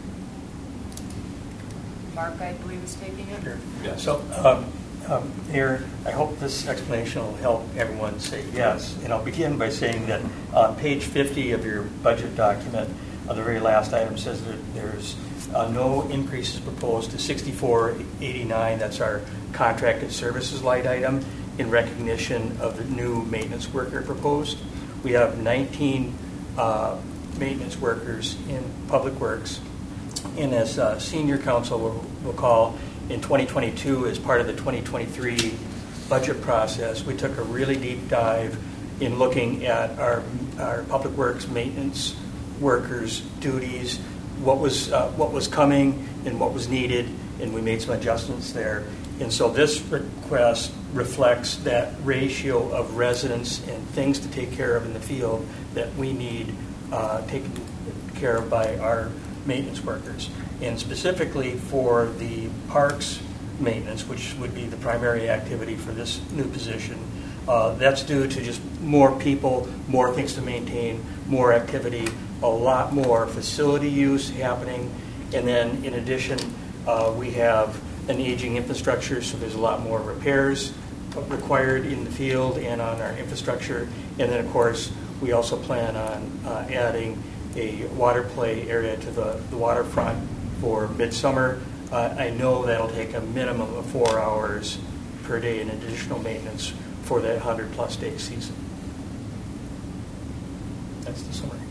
Mark, I believe, is taking it.
Sure.
Yes.
So, Mayor, I hope this explanation will help everyone say yes. And I'll begin by saying that on page 50 of your budget document, the very last item says that there's no increases proposed to 6489. That's our contracted services light item in recognition of the new maintenance worker proposed. We have 19 maintenance workers in Public Works. And as Senior Council will recall, in 2022, as part of the 2023 budget process, we took a really deep dive in looking at our Public Works maintenance workers' duties, what was coming and what was needed, and we made some adjustments there. And so this request reflects that ratio of residents and things to take care of in the field that we need taken care of by our maintenance workers. And specifically for the parks maintenance, which would be the primary activity for this new position. That's due to just more people, more things to maintain, more activity, a lot more facility use happening. And then in addition, we have an aging infrastructure, so there's a lot more repairs required in the field and on our infrastructure. And then, of course, we also plan on adding a water play area to the waterfront for midsummer. I know that'll take a minimum of 4 hours per day in additional maintenance for that 100-plus day season. That's the summary.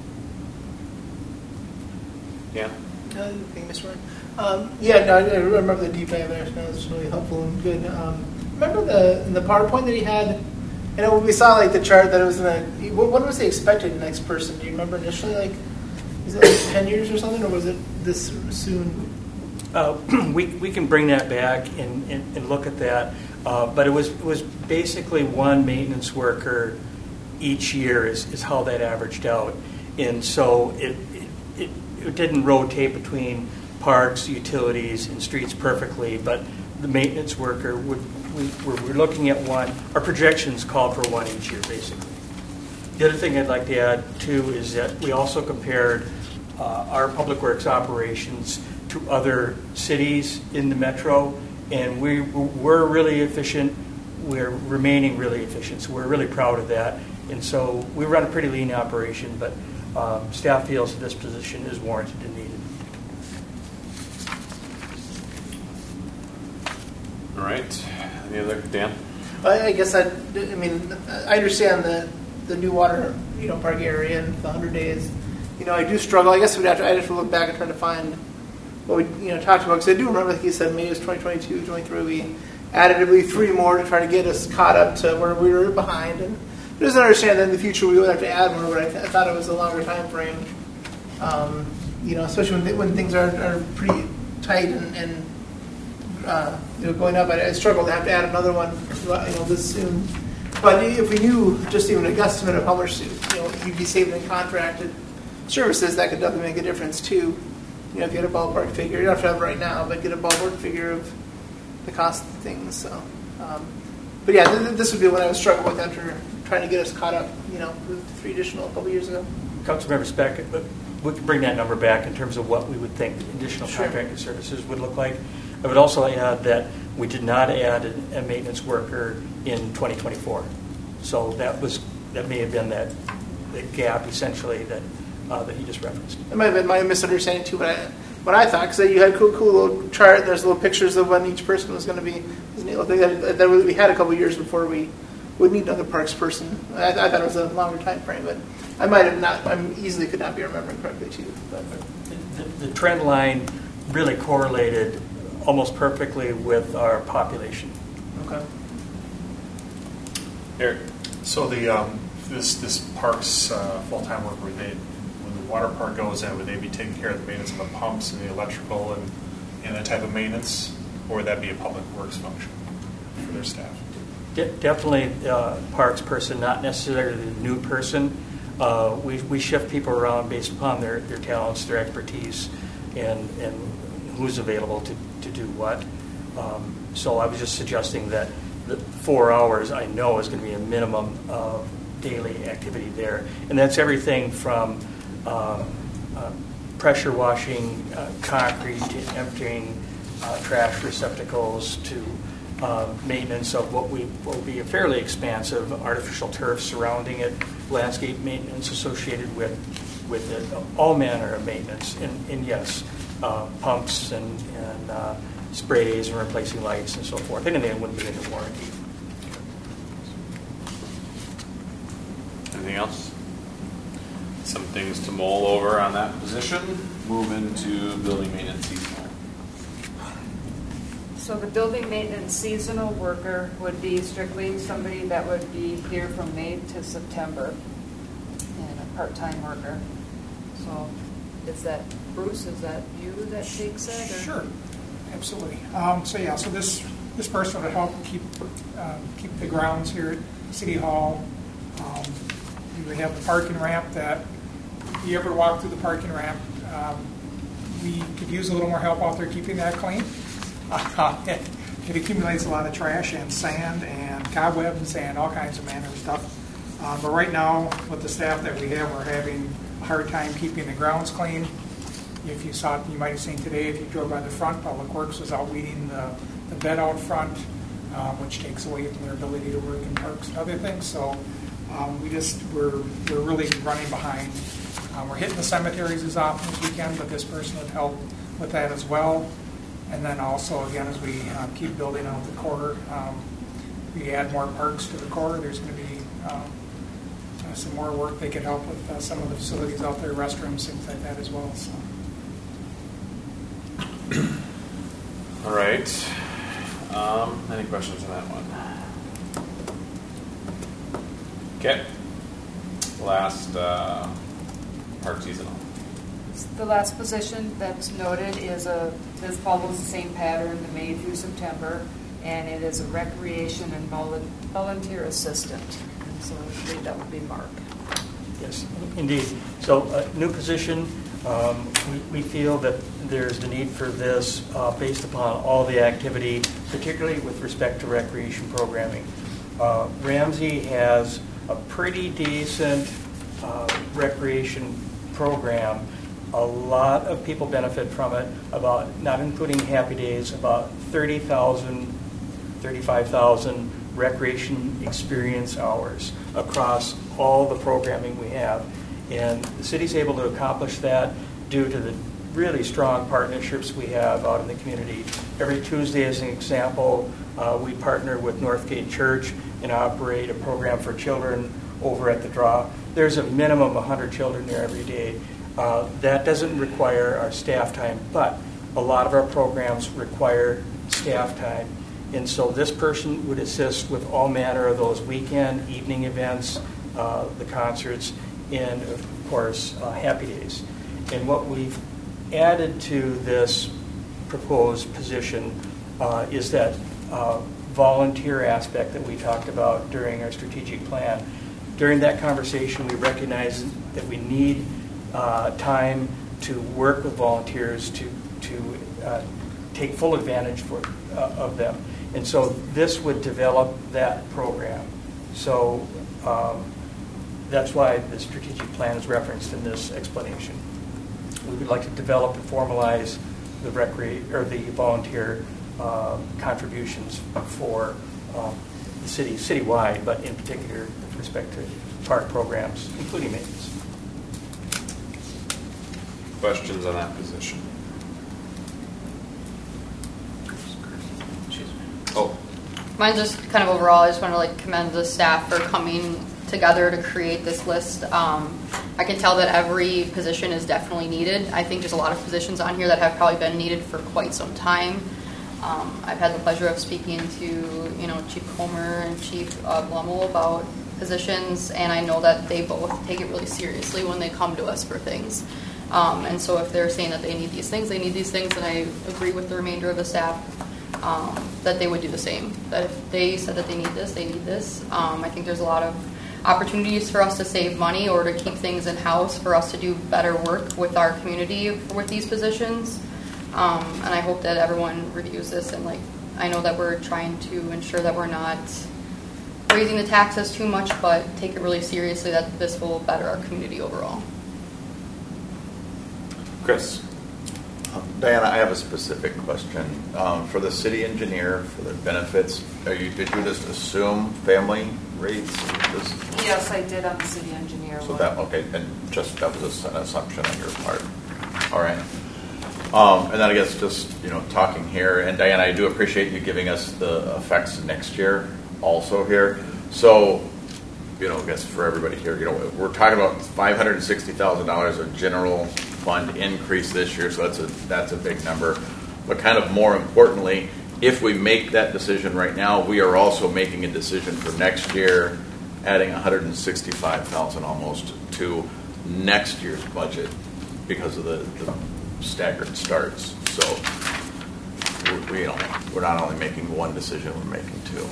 Yeah.
Thank you, Mr. Ryan. Yeah, no, I remember the deep dive there. That was really helpful and good. Remember the PowerPoint that he had? You know, we saw like the chart that it was in a. When was the expected next person? Do you remember initially? Like, is it like 10 years or something, or was it this soon?
We can bring that back and look at that, but it was basically one maintenance worker each year is how that averaged out, and so it didn't rotate between parks, utilities, and streets perfectly, but the maintenance worker we're looking at one. Our projections called for one each year, basically. The other thing I'd like to add too is that we also compared our public works operations to other cities in the metro, and we're really efficient. We're remaining really efficient, so we're really proud of that. And so we run a pretty lean operation, but staff feels that this position is warranted and needed.
All right. Any other, Dan?
I guess I understand the new water park area and the 100 days. I do struggle. I guess I'd have to look back and try to find what we talked about, because I do remember, like you said, maybe it was 2022, 23. We added, I believe, 3 more to try to get us caught up to where we were behind. And I just understand that in the future we would have to add more, but I thought it was a longer time frame. Especially when things are pretty tight and going up. I struggle to have to add another one, this soon. But if we knew just even a guesstimate of how much you'd be saving in contracted services, that could definitely make a difference too. If you had a ballpark figure, you don't have to have it right now, but get a ballpark figure of the cost of things. So, but yeah, this would be what I was struggling with after trying to get us caught up. With 3 additional a couple years ago.
Councilmember Speck, we can bring that number back in terms of what we would think additional
Sure.
contracted services would look like. I would also add that we did not add a maintenance worker in 2024, so that may have been the gap essentially that he just referenced.
It might have been my misunderstanding too, what I thought, because you had a cool little chart. There's little pictures of when each person was going to be. It was neat looking. That we had a couple years before we would need another parks person. I thought it was a longer time frame, but I might have not. I easily could not be remembering correctly too. But
the trend line really correlated almost perfectly with our population.
Okay.
Eric.
So this park's full-time worker, when the water park goes in, would they be taking care of the maintenance of the pumps and the electrical and that type of maintenance, or would that be a public works function for their staff?
Definitely parks person, not necessarily the new person. We shift people around based upon their talents, their expertise, and who's available to do what. So I was just suggesting that the 4 hours I know is going to be a minimum of daily activity there. And that's everything from pressure washing concrete to emptying trash receptacles to maintenance of what will be a fairly expansive artificial turf surrounding it, landscape maintenance associated with it, all manner of maintenance, and yes, pumps and sprays and replacing lights and so forth. Anything that wouldn't be under warranty.
Anything else? Some things to mull over on that position. Move into building maintenance seasonal.
So the building maintenance seasonal worker would be strictly somebody that would be here from May to September, and a part-time worker. So is that, Bruce, is that you that takes it? Or?
Sure, absolutely. So this person would help keep the grounds here at City Hall. We would have the parking ramp that, if you ever walk through the parking ramp, we could use a little more help out there keeping that clean. it accumulates a lot of trash and sand and cobwebs and all kinds of manner of stuff. But right now, with the staff that we have, we're having a hard time keeping the grounds clean. If you saw it, you might have seen today, if you drove by the front, Public Works was out weeding the bed out front, which takes away from their ability to work in parks and other things. So we're really running behind. We're hitting the cemeteries as often as we can, but this person would help with that as well. And then also, again, as we keep building out the core, we add more parks to the core, there's going to be some more work they could help with some of the facilities out there, restrooms, things like that as well. So.
All right. Any questions on that one? Okay. Last park seasonal.
The last position that's noted is this follows the same pattern, the May through September, and it is a recreation and volunteer assistant. And so I think that would be Mark.
Yes, indeed. So new position. We feel that there's the need for this based upon all the activity, particularly with respect to recreation programming. Ramsey has a pretty decent recreation program. A lot of people benefit from it, about, not including Happy Days, about 30,000, 35,000 recreation experience hours across all the programming we have. And the city's able to accomplish that due to the really strong partnerships we have out in the community. Every Tuesday, as an example, we partner with Northgate Church and operate a program for children over at the Draw. There's a minimum of 100 children there every day. That doesn't require our staff time, but a lot of our programs require staff time. And so this person would assist with all manner of those weekend, evening events, the concerts, and of course, Happy Days. And what we've added to this proposed position is that volunteer aspect that we talked about during our strategic plan. During that conversation, we recognized that we need time to work with volunteers to take full advantage of them. And so this would develop that program. So that's why the strategic plan is referenced in this explanation. We would like to develop and formalize the volunteer contributions for the city, citywide, but in particular with respect to park programs, including maintenance.
Questions on that position? Oh.
Mine just kind of overall, I just want to commend the staff for coming together to create this list. I can tell that every position is definitely needed. I think there's a lot of positions on here that have probably been needed for quite some time. I've had the pleasure of speaking to Chief Comer and Chief Blummel about positions, and I know that they both take it really seriously when they come to us for things. And so if they're saying that they need these things, and I agree with the remainder of the staff that they would do the same. That if they said that they need this. I think there's a lot of opportunities for us to save money or to keep things in-house for us to do better work with our community with these positions. And I hope that everyone reviews this, and I know that we're trying to ensure that we're not raising the taxes too much, but take it really seriously that this will better our community overall.
Chris.
Diana, I have a specific question. For the city engineer, for the benefits, did you just assume family rates?
Yes, I did on the city engineer
So
one.
that was an assumption on your part. All right. And then I guess just talking here, and Diana, I do appreciate you giving us the effects next year also here. So I guess for everybody here, we're talking about $560,000 of general fund increase this year, so that's a big number. But kind of more importantly, if we make that decision right now, we are also making a decision for next year, adding $165,000 almost to next year's budget because of the staggered starts. So we're not only making one decision, we're making two.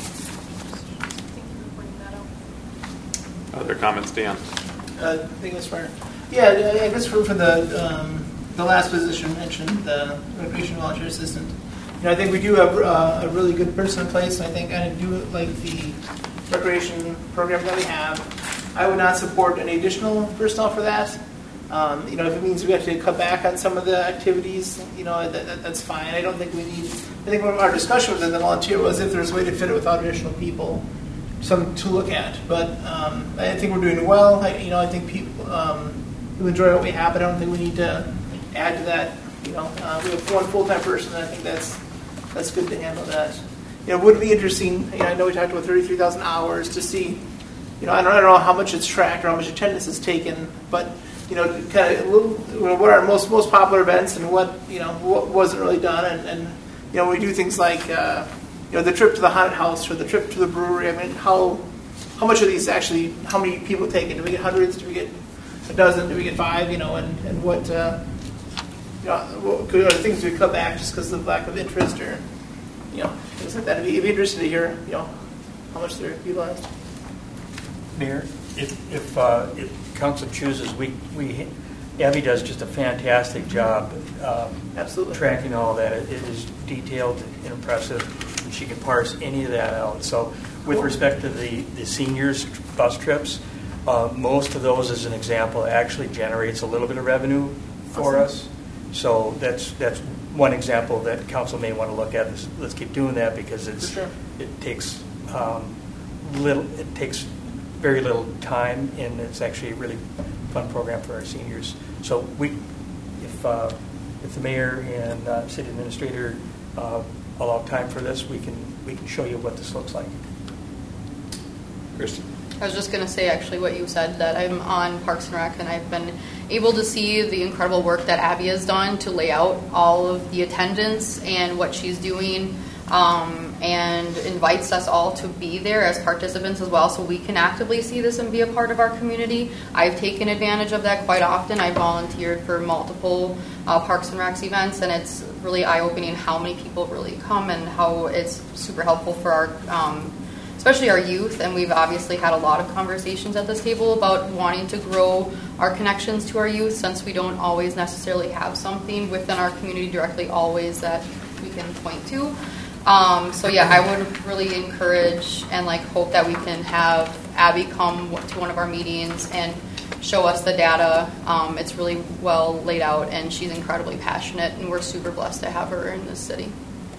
Other comments, Dan?
I think that's fair. Yeah, I guess for the last position mentioned, the recreation volunteer assistant, I think we do have a really good person in place, and I do like the recreation program that we have. I would not support any additional personnel for that. If it means we have to cut back on some of the activities, that's fine. I don't think we need. I think our discussion within the volunteer was if there's a way to fit it without additional people, something to look at. But I think we're doing well. I think people who enjoy what we have, but I don't think we need to add to that. We have one full-time person, and I think that's good to handle that. It would be interesting. I know we talked about 33,000 hours to see. I don't know how much it's tracked or how much attendance is taken, but kind of what are most popular events and what wasn't really done, and we do things like the trip to the haunted house or the trip to the brewery. I mean, how much of these actually? How many people take it? Do we get hundreds? Do we get a dozen? Do we get 5? And what? What are things we cut back just because of lack of interest or things like that? It'd be interesting to hear how much they're utilized.
Mayor, if council chooses, Abby does just a fantastic job.
Absolutely.
Tracking all that. It is detailed and impressive, and she can parse any of that out. So, with respect to the seniors bus trips, most of those, as an example, actually generates a little bit of revenue for us. So that's one example that council may want to look at. Let's keep doing that because it takes It takes very little time, and it's actually a really fun program for our seniors. So if the mayor and city administrator allow time for this, we can show you what this looks like.
Kristen?
I was just going to say actually what you said, that I'm on Parks and Rec, and I've been able to see the incredible work that Abby has done to lay out all of the attendance and what she's doing, and invites us all to be there as participants as well, so we can actively see this and be a part of our community. I've taken advantage of that quite often. I volunteered for multiple Parks and Recs events, and it's really eye-opening how many people really come and how it's super helpful for our especially our youth, and we've obviously had a lot of conversations at this table about wanting to grow our connections to our youth, since we don't always necessarily have something within our community directly always that we can point to. So yeah, I would really encourage and hope that we can have Abby come to one of our meetings and show us the data. It's really well laid out, and she's incredibly passionate, and we're super blessed to have her in this city.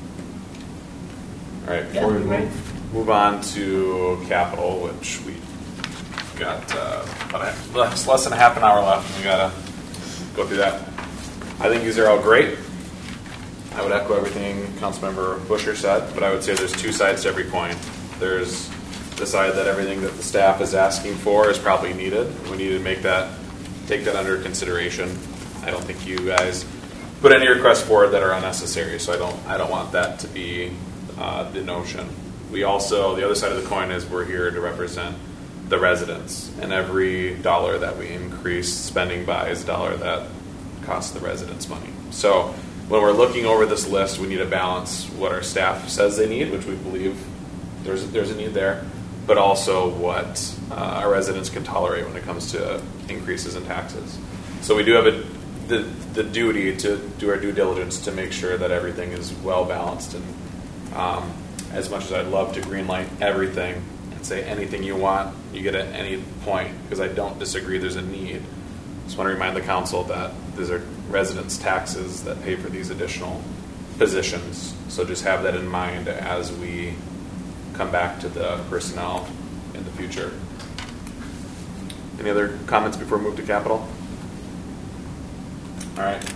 All right, before we move on to capital, which we got less than a half an hour left, and we got to go through that. I think these are all great. I would echo everything Councilmember Busher said, but I would say there's two sides to every coin. There's the side that everything that the staff is asking for is probably needed. We need to take that under consideration. I don't think you guys put any requests forward that are unnecessary, so I don't want that to be the notion. We also, the other side of the coin is we're here to represent the residents, and every dollar that we increase spending by is a dollar that costs the residents money. So when we're looking over this list, we need to balance what our staff says they need, which we believe there's a need there, but also what our residents can tolerate when it comes to increases in taxes. So we do have the duty to do our due diligence to make sure that everything is well balanced. And as much as I'd love to greenlight everything and say anything you want, you get at any point, because I don't disagree there's a need. Just want to remind the council that these are residents' taxes that pay for these additional positions. So just have that in mind as we come back to the personnel in the future. Any other comments before we move to capital? All right.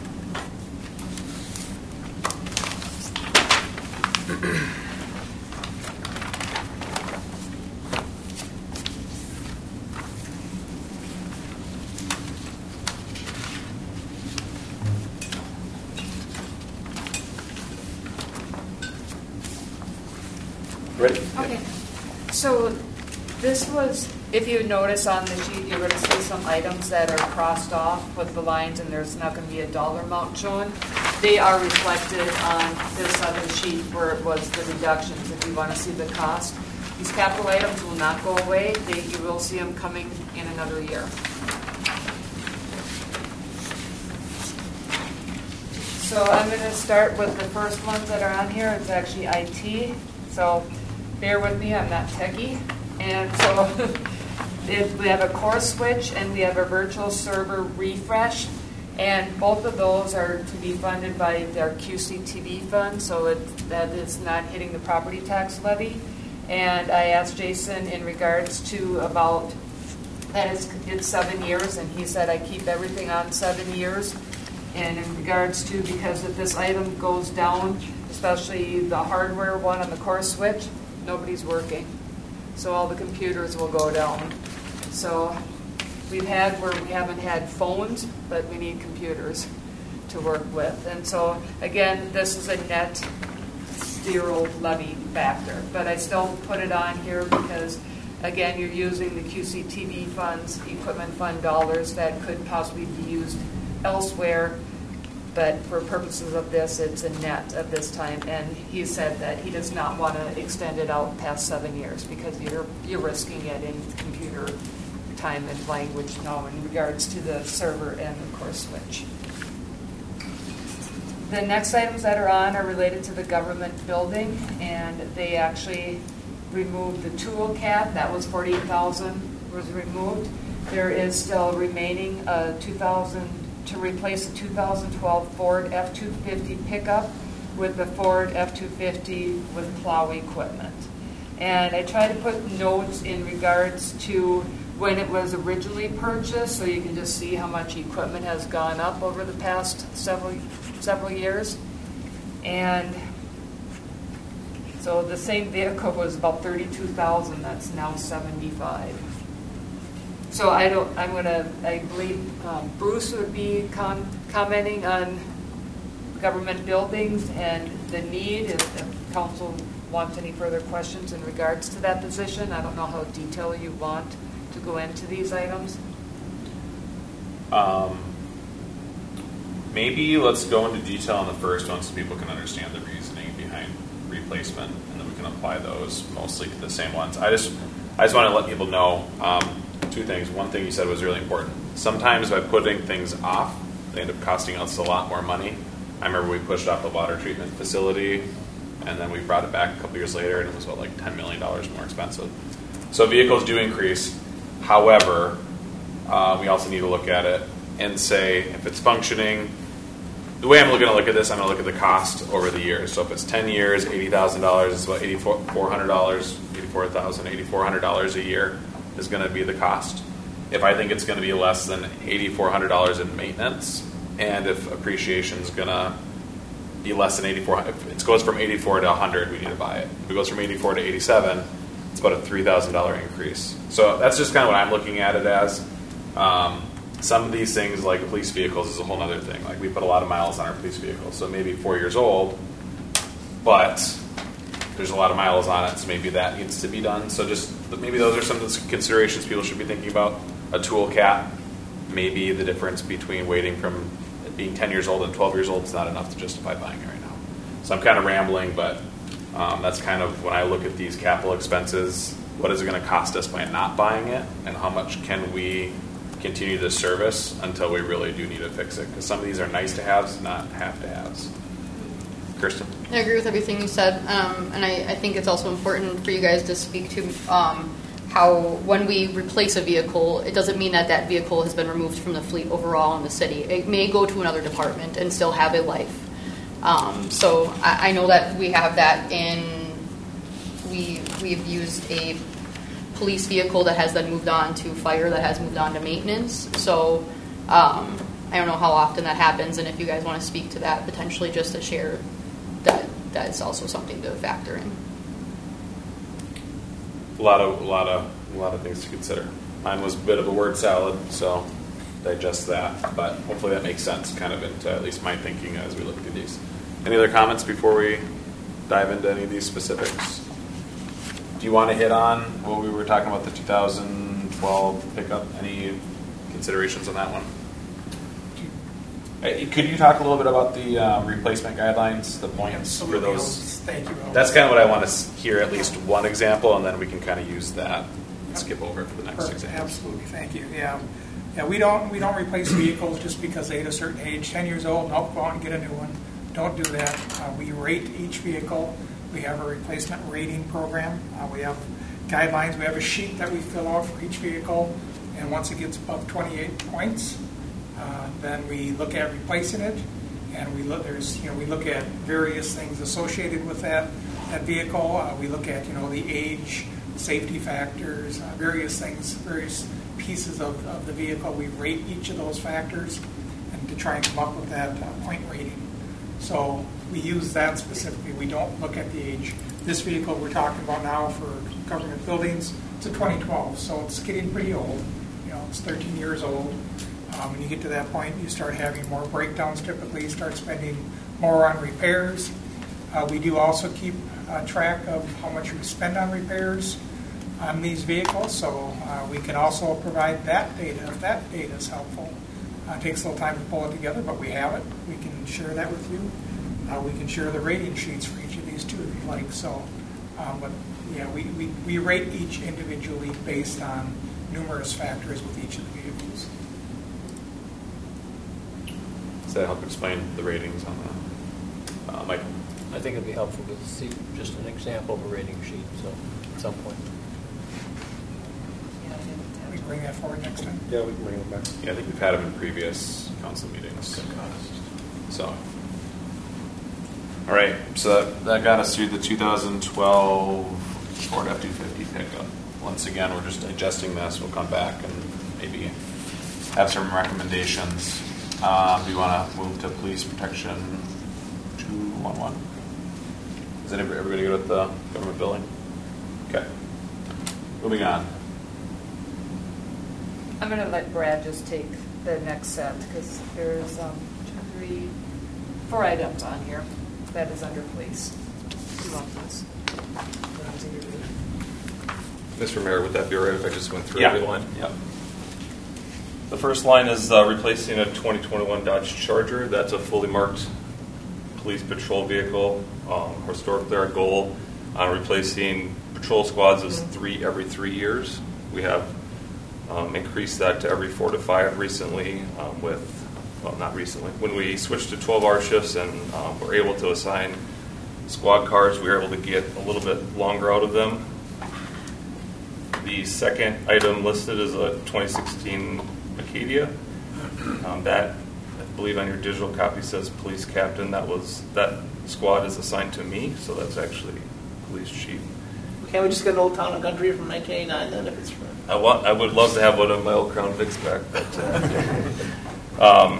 Ready?
Okay. So this was, if you notice on the sheet, you're going to see some items that are crossed off with the lines, and there's not going to be a dollar amount shown. They are reflected on this other sheet where it was the reductions, if you want to see the cost. These capital items will not go away. You will see them coming in another year. So I'm going to start with the first ones that are on here. It's actually IT. So bear with me, I'm not techie. And so we have a core switch and we have a virtual server refresh. And both of those are to be funded by their QCTV fund, so that is not hitting the property tax levy. And I asked Jason in regards to about that it's 7 years, and he said I keep everything on 7 years. And in regards to, because if this item goes down, especially the hardware one on the core switch, nobody's working. So all the computers will go down. So we've had where we haven't had phones, but we need computers to work with. And so, again, this is a net zero levy factor. But I still put it on here because, again, you're using the QCTV funds, equipment fund dollars that could possibly be used elsewhere. But for purposes of this, it's a net at this time. And he said that he does not want to extend it out past 7 years because you're risking it in computer time and language now in regards to the server and the core switch. The next items that are on are related to the government building, and they actually removed the tool cap. That was $48,000 was removed. There is still remaining to replace the 2012 Ford F-250 pickup with the Ford F-250 with plow equipment. And I try to put notes in regards to when it was originally purchased, so you can just see how much equipment has gone up over the past several years. And so the same vehicle was about $32,000. That's now $75,000. So I believe Bruce would be commenting on government buildings and the need. If council wants any further questions in regards to that position, I don't know how detailed you want to go into these items.
Maybe let's go into detail on the first one so people can understand the reasoning behind replacement, and then we can apply those mostly to the same ones. I just want to let people know two things. One thing you said was really important. Sometimes by putting things off, they end up costing us a lot more money. I remember we pushed off the water treatment facility, and then we brought it back a couple years later, and it was like $10 million more expensive. So vehicles do increase. However, we also need to look at it and say if it's functioning. The way I'm going to look at this, I'm going to look at the cost over the years. So if it's 10 years, $80,000, it's about $8,400 a year is going to be the cost. If I think it's going to be less than $8,400 in maintenance, and if appreciation is going to be less than $8,400, if it goes from $84 to $100, we need to buy it. If it goes from $84 to $87, it's about a $3,000 increase. So that's just kind of what I'm looking at it as. Some of these things, like police vehicles, is a whole other thing. Like we put a lot of miles on our police vehicles, so maybe 4 years old, but there's a lot of miles on it, so maybe that needs to be done. So just maybe those are some of the considerations people should be thinking about. A tool cap, maybe the difference between waiting from it being 10 years old and 12 years old is not enough to justify buying it right now. So I'm kind of rambling, but that's kind of when I look at these capital expenses, what is it going to cost us by not buying it, and how much can we continue the service until we really do need to fix it? Because some of these are nice to haves, not have to haves. Kirsten?
I agree with everything you said, and I think it's also important for you guys to speak to how when we replace a vehicle, it doesn't mean that that vehicle has been removed from the fleet overall in the city. It may go to another department and still have a life. So I know that we have that we've used a police vehicle that has then moved on to fire, that has moved on to maintenance. So I don't know how often that happens, and if you guys want to speak to that, potentially just to share that's also something to factor in.
A lot of things to consider. Mine was a bit of a word salad, so digest that. But hopefully that makes sense, kind of into at least my thinking as we look through these. Any other comments before we dive into any of these specifics? Do you want to hit on what we were talking about, the 2012 pickup? Any considerations on that one? Could you talk a little bit about the replacement guidelines, the points for those?
Thank you.
That's kind of what I want to hear, at least one example, and then we can kind of use that and skip over for the next example.
Absolutely, thank you. Yeah, we don't replace vehicles just because they hit a certain age. 10 years old, nope, go out and get a new one. don't do that. We rate each vehicle. We have a replacement rating program. We have guidelines. We have a sheet that we fill out for each vehicle, and once it gets above 28 points, then we look at replacing it, and we look at various things associated with that vehicle. We look at the age, safety factors, various things, various pieces of the vehicle. We rate each of those factors, and to try and come up with that point rating. So we use that specifically. We don't look at the age. This vehicle we're talking about now for government buildings, it's a 2012, so it's getting pretty old. It's 13 years old. When you get to that point, you start having more breakdowns typically, you start spending more on repairs. We do also keep track of how much we spend on repairs on these vehicles, so we can also provide that data if that data is helpful. It takes a little time to pull it together, but we have it. We can share that with you. We can share the rating sheets for each of these too, if you like. So, but yeah, we rate each individually based on numerous factors with each of the vehicles.
Does that help explain the ratings on that? Mike?
I think it'd be helpful to see just an example of a rating sheet, so at some point.
We can bring that forward next time.
Yeah, we can bring it back.
Yeah, I think we've had them in previous council meetings. So, all right. So that got us through the 2012 Ford F-250 pickup. Once again, we're just digesting this. We'll come back and maybe have some recommendations. Do you want to move to police protection 211? Is everybody good with the government building? Okay. Moving on.
I'm going to let Brad just take the next set because there's 4 items on here that is under police. You want this?
Mr. Mayor, would that be all right if I just went through
Yeah.
every line?
Yep.
The first line is replacing a 2021 Dodge Charger. That's a fully marked police patrol vehicle. Historically, our goal on replacing patrol squads is every 3 years. We have increased that to every 4 to 5 recently not recently. When we switched to 12-hour shifts and were able to assign squad cars, we were able to get a little bit longer out of them. The second item listed is a 2016 Acadia. That, I believe on your digital copy, says police captain. That squad is assigned to me, so that's actually police chief.
Can't we just get an Old Town and Country from 1989 then if it's for...
I would love to have one of my old Crown Vics back, but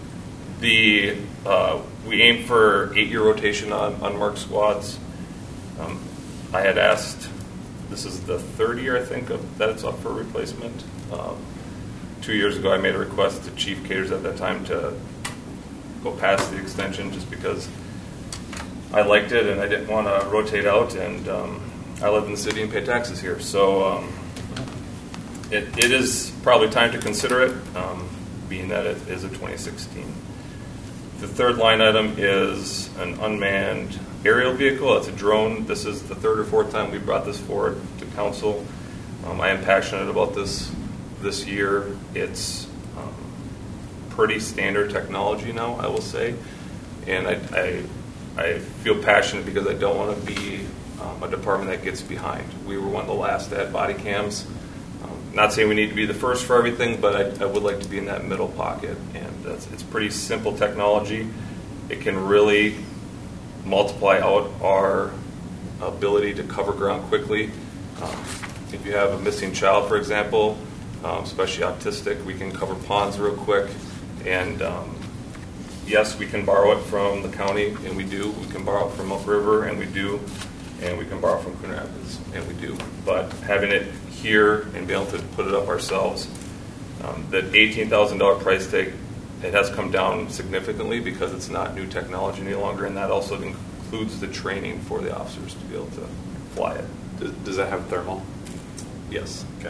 we aim for 8-year rotation on unmarked squads. I had asked, this is the 3rd year I think that it's up for replacement. 2 years ago I made a request to Chief Caters at that time to go past the extension just because I liked it and I didn't want to rotate out, and I live in the city and pay taxes here. So it is probably time to consider it, being that it is a 2016. The third line item is an unmanned aerial vehicle. It's a drone. This is the 3rd or 4th time we brought this forward to council. I am passionate about this year. It's pretty standard technology now, I will say, and I feel passionate because I don't want to be a department that gets behind. We were one of the last to add body cams. Not saying we need to be the first for everything, but I would like to be in that middle pocket. And it's pretty simple technology. It can really multiply out our ability to cover ground quickly. If you have a missing child, for example, especially autistic, we can cover ponds real quick. And yes, we can borrow it from the county, and we do. We can borrow it from Elk River, and we do. And we can borrow from Coon Rapids, and we do. But having it here and be able to put it up ourselves, the $18,000 price tag, it has come down significantly because it's not new technology any longer, and that also includes the training for the officers to be able to fly it.
Does that have thermal?
Yes.
Okay.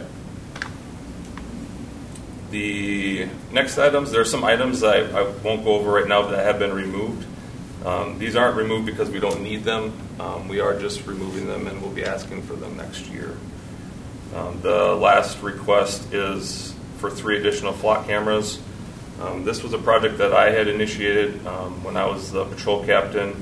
The next items, there are some items I won't go over right now that have been removed. These aren't removed because we don't need them. We are just removing them, and we'll be asking for them next year. The last request is for 3 additional flock cameras. This was a project that I had initiated when I was the patrol captain.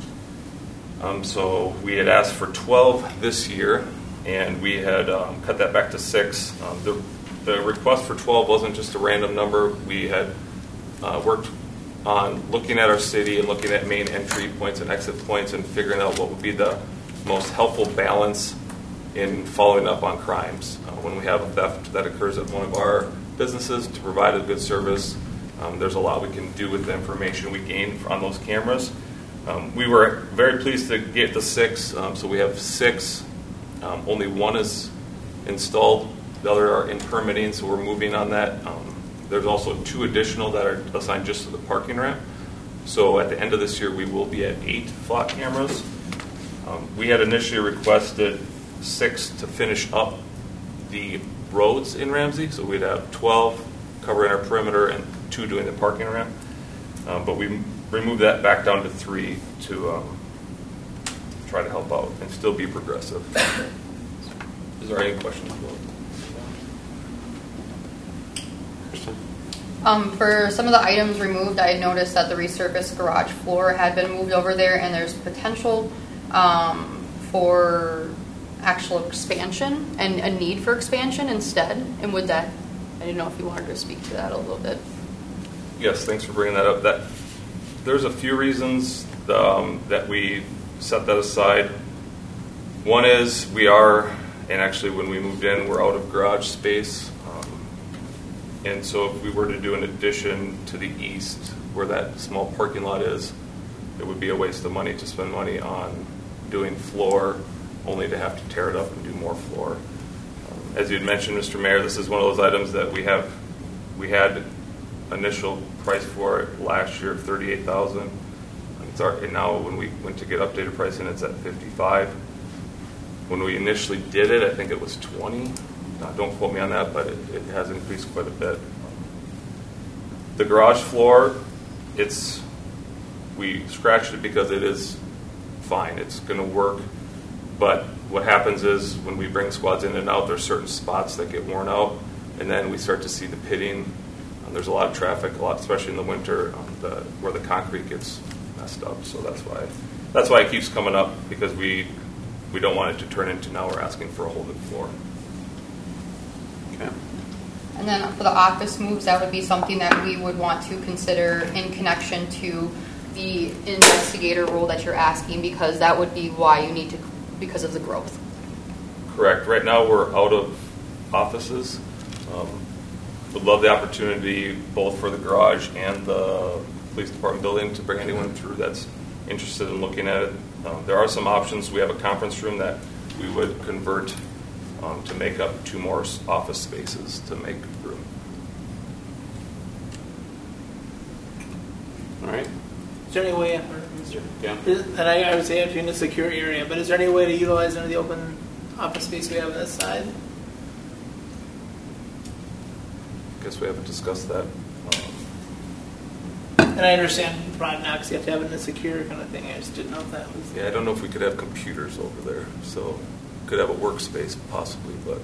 So we had asked for 12 this year, and we had cut that back to 6. The request for 12 wasn't just a random number. We had worked on looking at our city and looking at main entry points and exit points and figuring out what would be the most helpful balance in following up on crimes. When we have a theft that occurs at one of our businesses, to provide a good service, there's a lot we can do with the information we gain on those cameras. We were very pleased to get the 6, so we have 6. Only 1 is installed. The other are in permitting, so we're moving on that. There's also 2 additional that are assigned just to the parking ramp. So at the end of this year, we will be at 8 flock cameras. We had initially requested 6 to finish up the roads in Ramsey, so we'd have 12 covering our perimeter and 2 doing the parking ramp. But we removed that back down to 3 to try to help out and still be progressive. Is there any questions?
For some of the items removed, I noticed that the resurfaced garage floor had been moved over there, and there's potential for actual expansion and a need for expansion instead. And would that, I didn't know if you wanted to speak to that a little bit.
Yes, thanks for bringing that up. There's a few reasons that we set that aside. One is we are, and actually when we moved in, we're out of garage space. And so if we were to do an addition to the east where that small parking lot is, it would be a waste of money to spend money on doing floor only to have to tear it up and do more floor. As you had mentioned, Mr. Mayor, this is one of those items that we had initial price for it last year of $38,000. And now when we went to get updated pricing, it's at $55,000. When we initially did it, I think it was $20,000. Don't quote me on that, but it has increased quite a bit. The garage floor, we scratched it because it is fine. It's going to work. But what happens is when we bring squads in and out, there's certain spots that get worn out, and then we start to see the pitting. There's a lot of traffic, especially in the winter, where the concrete gets messed up. So that's why it keeps coming up, because we don't want it to turn into now we're asking for a whole new floor.
Okay.
And then for the office moves, that would be something that we would want to consider in connection to the investigator role that you're asking, because that would be why you need to, because of the growth.
Correct. Right now we're out of offices. Would love the opportunity both for the garage and the police department building to bring anyone through that's interested in looking at it. There are some options. We have a conference room that we would convert to make up 2 more office spaces to make room.
All right.
Is there any way,
Yeah.
and I would say in a secure area, but is there any way to utilize any of the open office space we have on this side?
I guess we haven't discussed that.
And I understand Broad Knox, you have to have it in a secure kind of thing. I just didn't know if that was.
Yeah, I don't know if we could have computers over there, so could have a workspace possibly, but.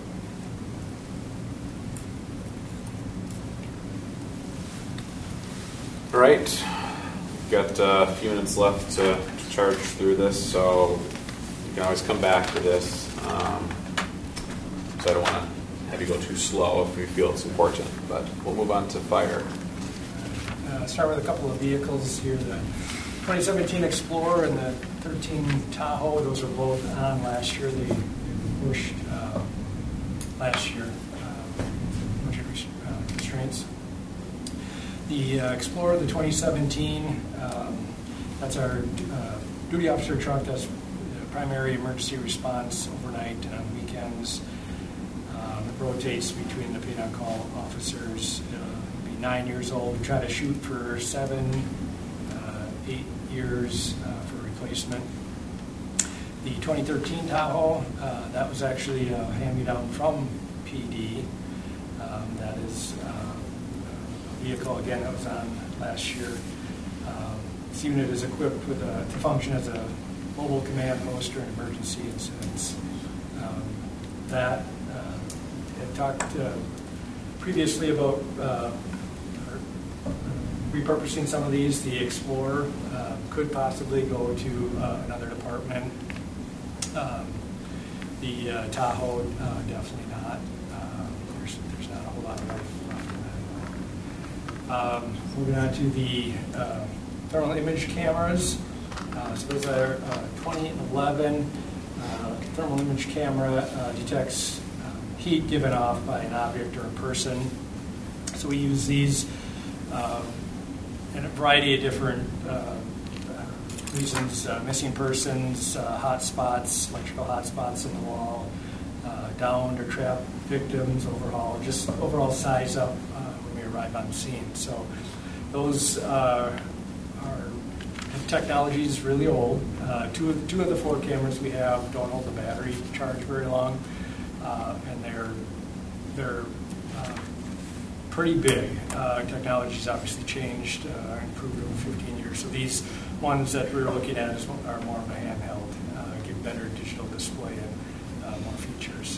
All right. We've got a few minutes left to charge through this, so you can always come back to this. So I don't want to have you go too slow if we feel it's important, but we'll move on to fire.
Start with a couple of vehicles here. The 2017 Explorer and the 13 Tahoe, those were both on last year. They pushed last year budget constraints. The Explorer, the 2017, that's our duty officer truck. That's primary emergency response overnight and on weekends. It rotates between the paid-on-call officers. 9 years old. We try to shoot for 7, 8 years for replacement. The 2013 Tahoe, that was actually a hand-me-down from PD. That is a vehicle, again, that was on last year. This unit is equipped with to function as a mobile command post during emergency incidents. That had talked previously about
repurposing some of these. The Explorer could possibly go to another department. The Tahoe, definitely not. There's not a whole lot of life. Moving on to the thermal image cameras. So those are 2011. Thermal image camera detects heat given off by an object or a person. So we use these in a variety of different reasons: missing persons, hot spots, electrical hot spots in the wall, downed or trapped victims, just overall size up when we arrive on scene. So those technology is really old. Two of the 4 cameras we have don't hold the battery charge very long, and they're pretty big. Technology's obviously changed, improved over 15 years. So these ones that we're looking at are more of a handheld, give better digital display and more features.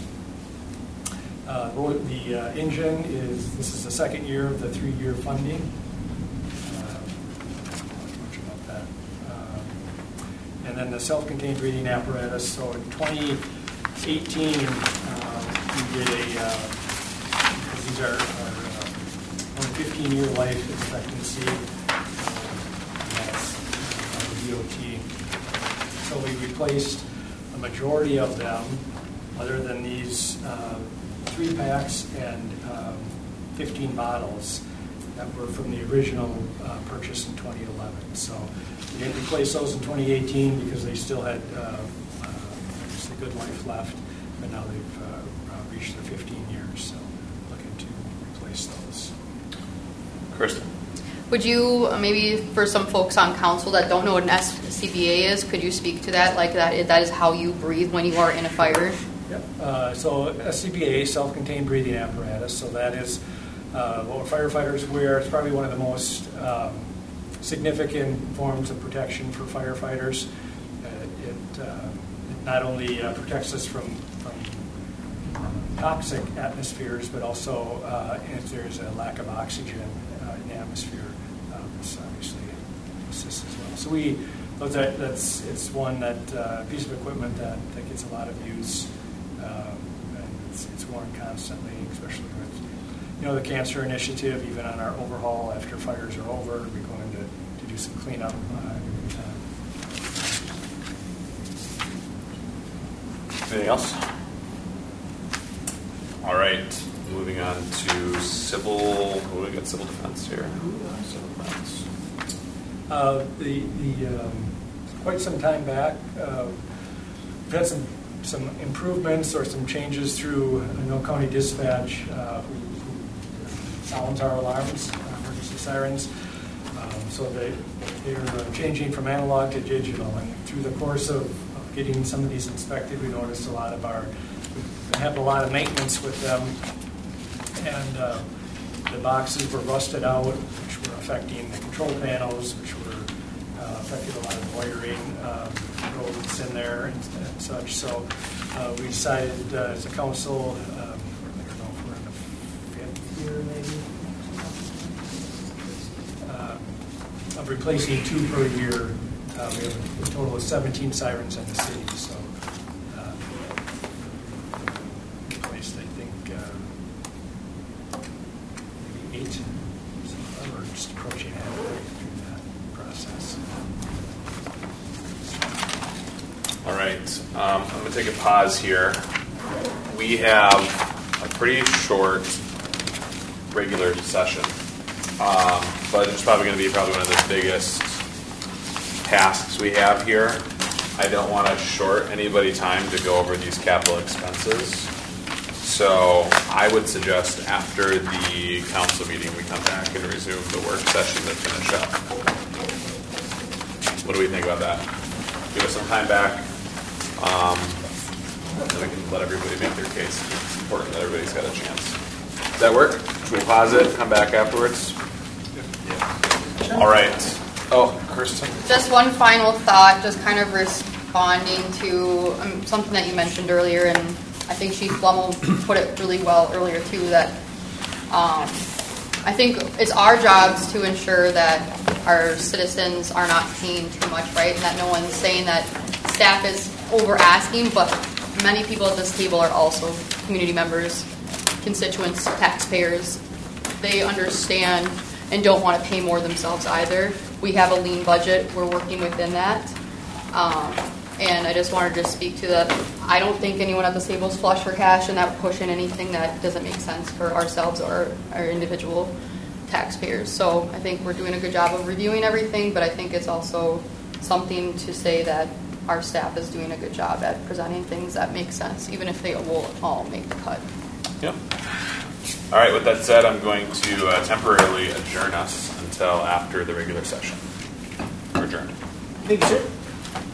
The engine this is the second year of the 3-year funding. And then the self-contained breathing apparatus. So in 2018, we did because these are only 15-year life expectancy. That's DOT. So we replaced a majority of them, other than these 3 packs and 15 bottles that were from the original purchase in 2011. So we didn't replace those in 2018 because they still had just a good life left, but now they've reached their 15 years, so looking to replace those.
Kristen?
Would you, maybe for some folks on council that don't know what an SCBA is, could you speak to that? Like that is how you breathe when you are in a fire?
Yep. So SCBA, self-contained breathing apparatus, so that is what firefighters wear. It's probably one of the most significant forms of protection for firefighters. It not only protects us from toxic atmospheres, but also if there's a lack of oxygen in the atmosphere, this obviously assists as well. So it's one piece of equipment that gets a lot of use, and it's worn constantly, especially with the cancer initiative. Even on our overhaul after fires are over, we're going to do some cleanup every time.
Anything else? All right, moving on to civil. We got civil defense here. Civil defense.
Quite some time back, we've had some improvements or some changes through Monroe County Dispatch, who sounds our alarms, emergency sirens. So they're changing from analog to digital, and through the course of getting some of these inspected, we noticed we have a lot of maintenance with them, and the boxes were rusted out, which were affecting the control panels, which were affecting a lot of wiring, roads in there and such. So we decided as a council, I don't know if we're in the 5th year maybe, of replacing 2 per year. We have a total of 17 sirens in the city, so replaced, I think, maybe 8. So we're just approaching halfway through that process.
All right, I'm going to take a pause here. We have a pretty short regular session. Budget's probably going to be one of the biggest tasks we have here. I don't want to short anybody time to go over these capital expenses. So I would suggest after the council meeting, we come back and resume the work session to finish up. What do we think about that? Give us some time back. Then we can let everybody make their case. It's important that everybody's got a chance. Does that work? Should we pause it, come back afterwards? Yeah. All right. Oh, Kristen.
Just one final thought, just kind of responding to something that you mentioned earlier, and I think Chief Blumel put it really well earlier too, that I think it's our jobs to ensure that our citizens are not paying too much, right? And that no one's saying that staff is over asking, but many people at this table are also community members, constituents, taxpayers. They understand and don't want to pay more themselves either. We have a lean budget. We're working within that. And I just wanted to speak to that. I don't think anyone at this table is flush for cash and that would push in anything that doesn't make sense for ourselves or our individual taxpayers. So I think we're doing a good job of reviewing everything, but I think it's also something to say that our staff is doing a good job at presenting things that make sense, even if they will all make the cut.
Yep. All right, with that said, I'm going to temporarily adjourn us until after the regular session. We're adjourned.
Thank you, sir.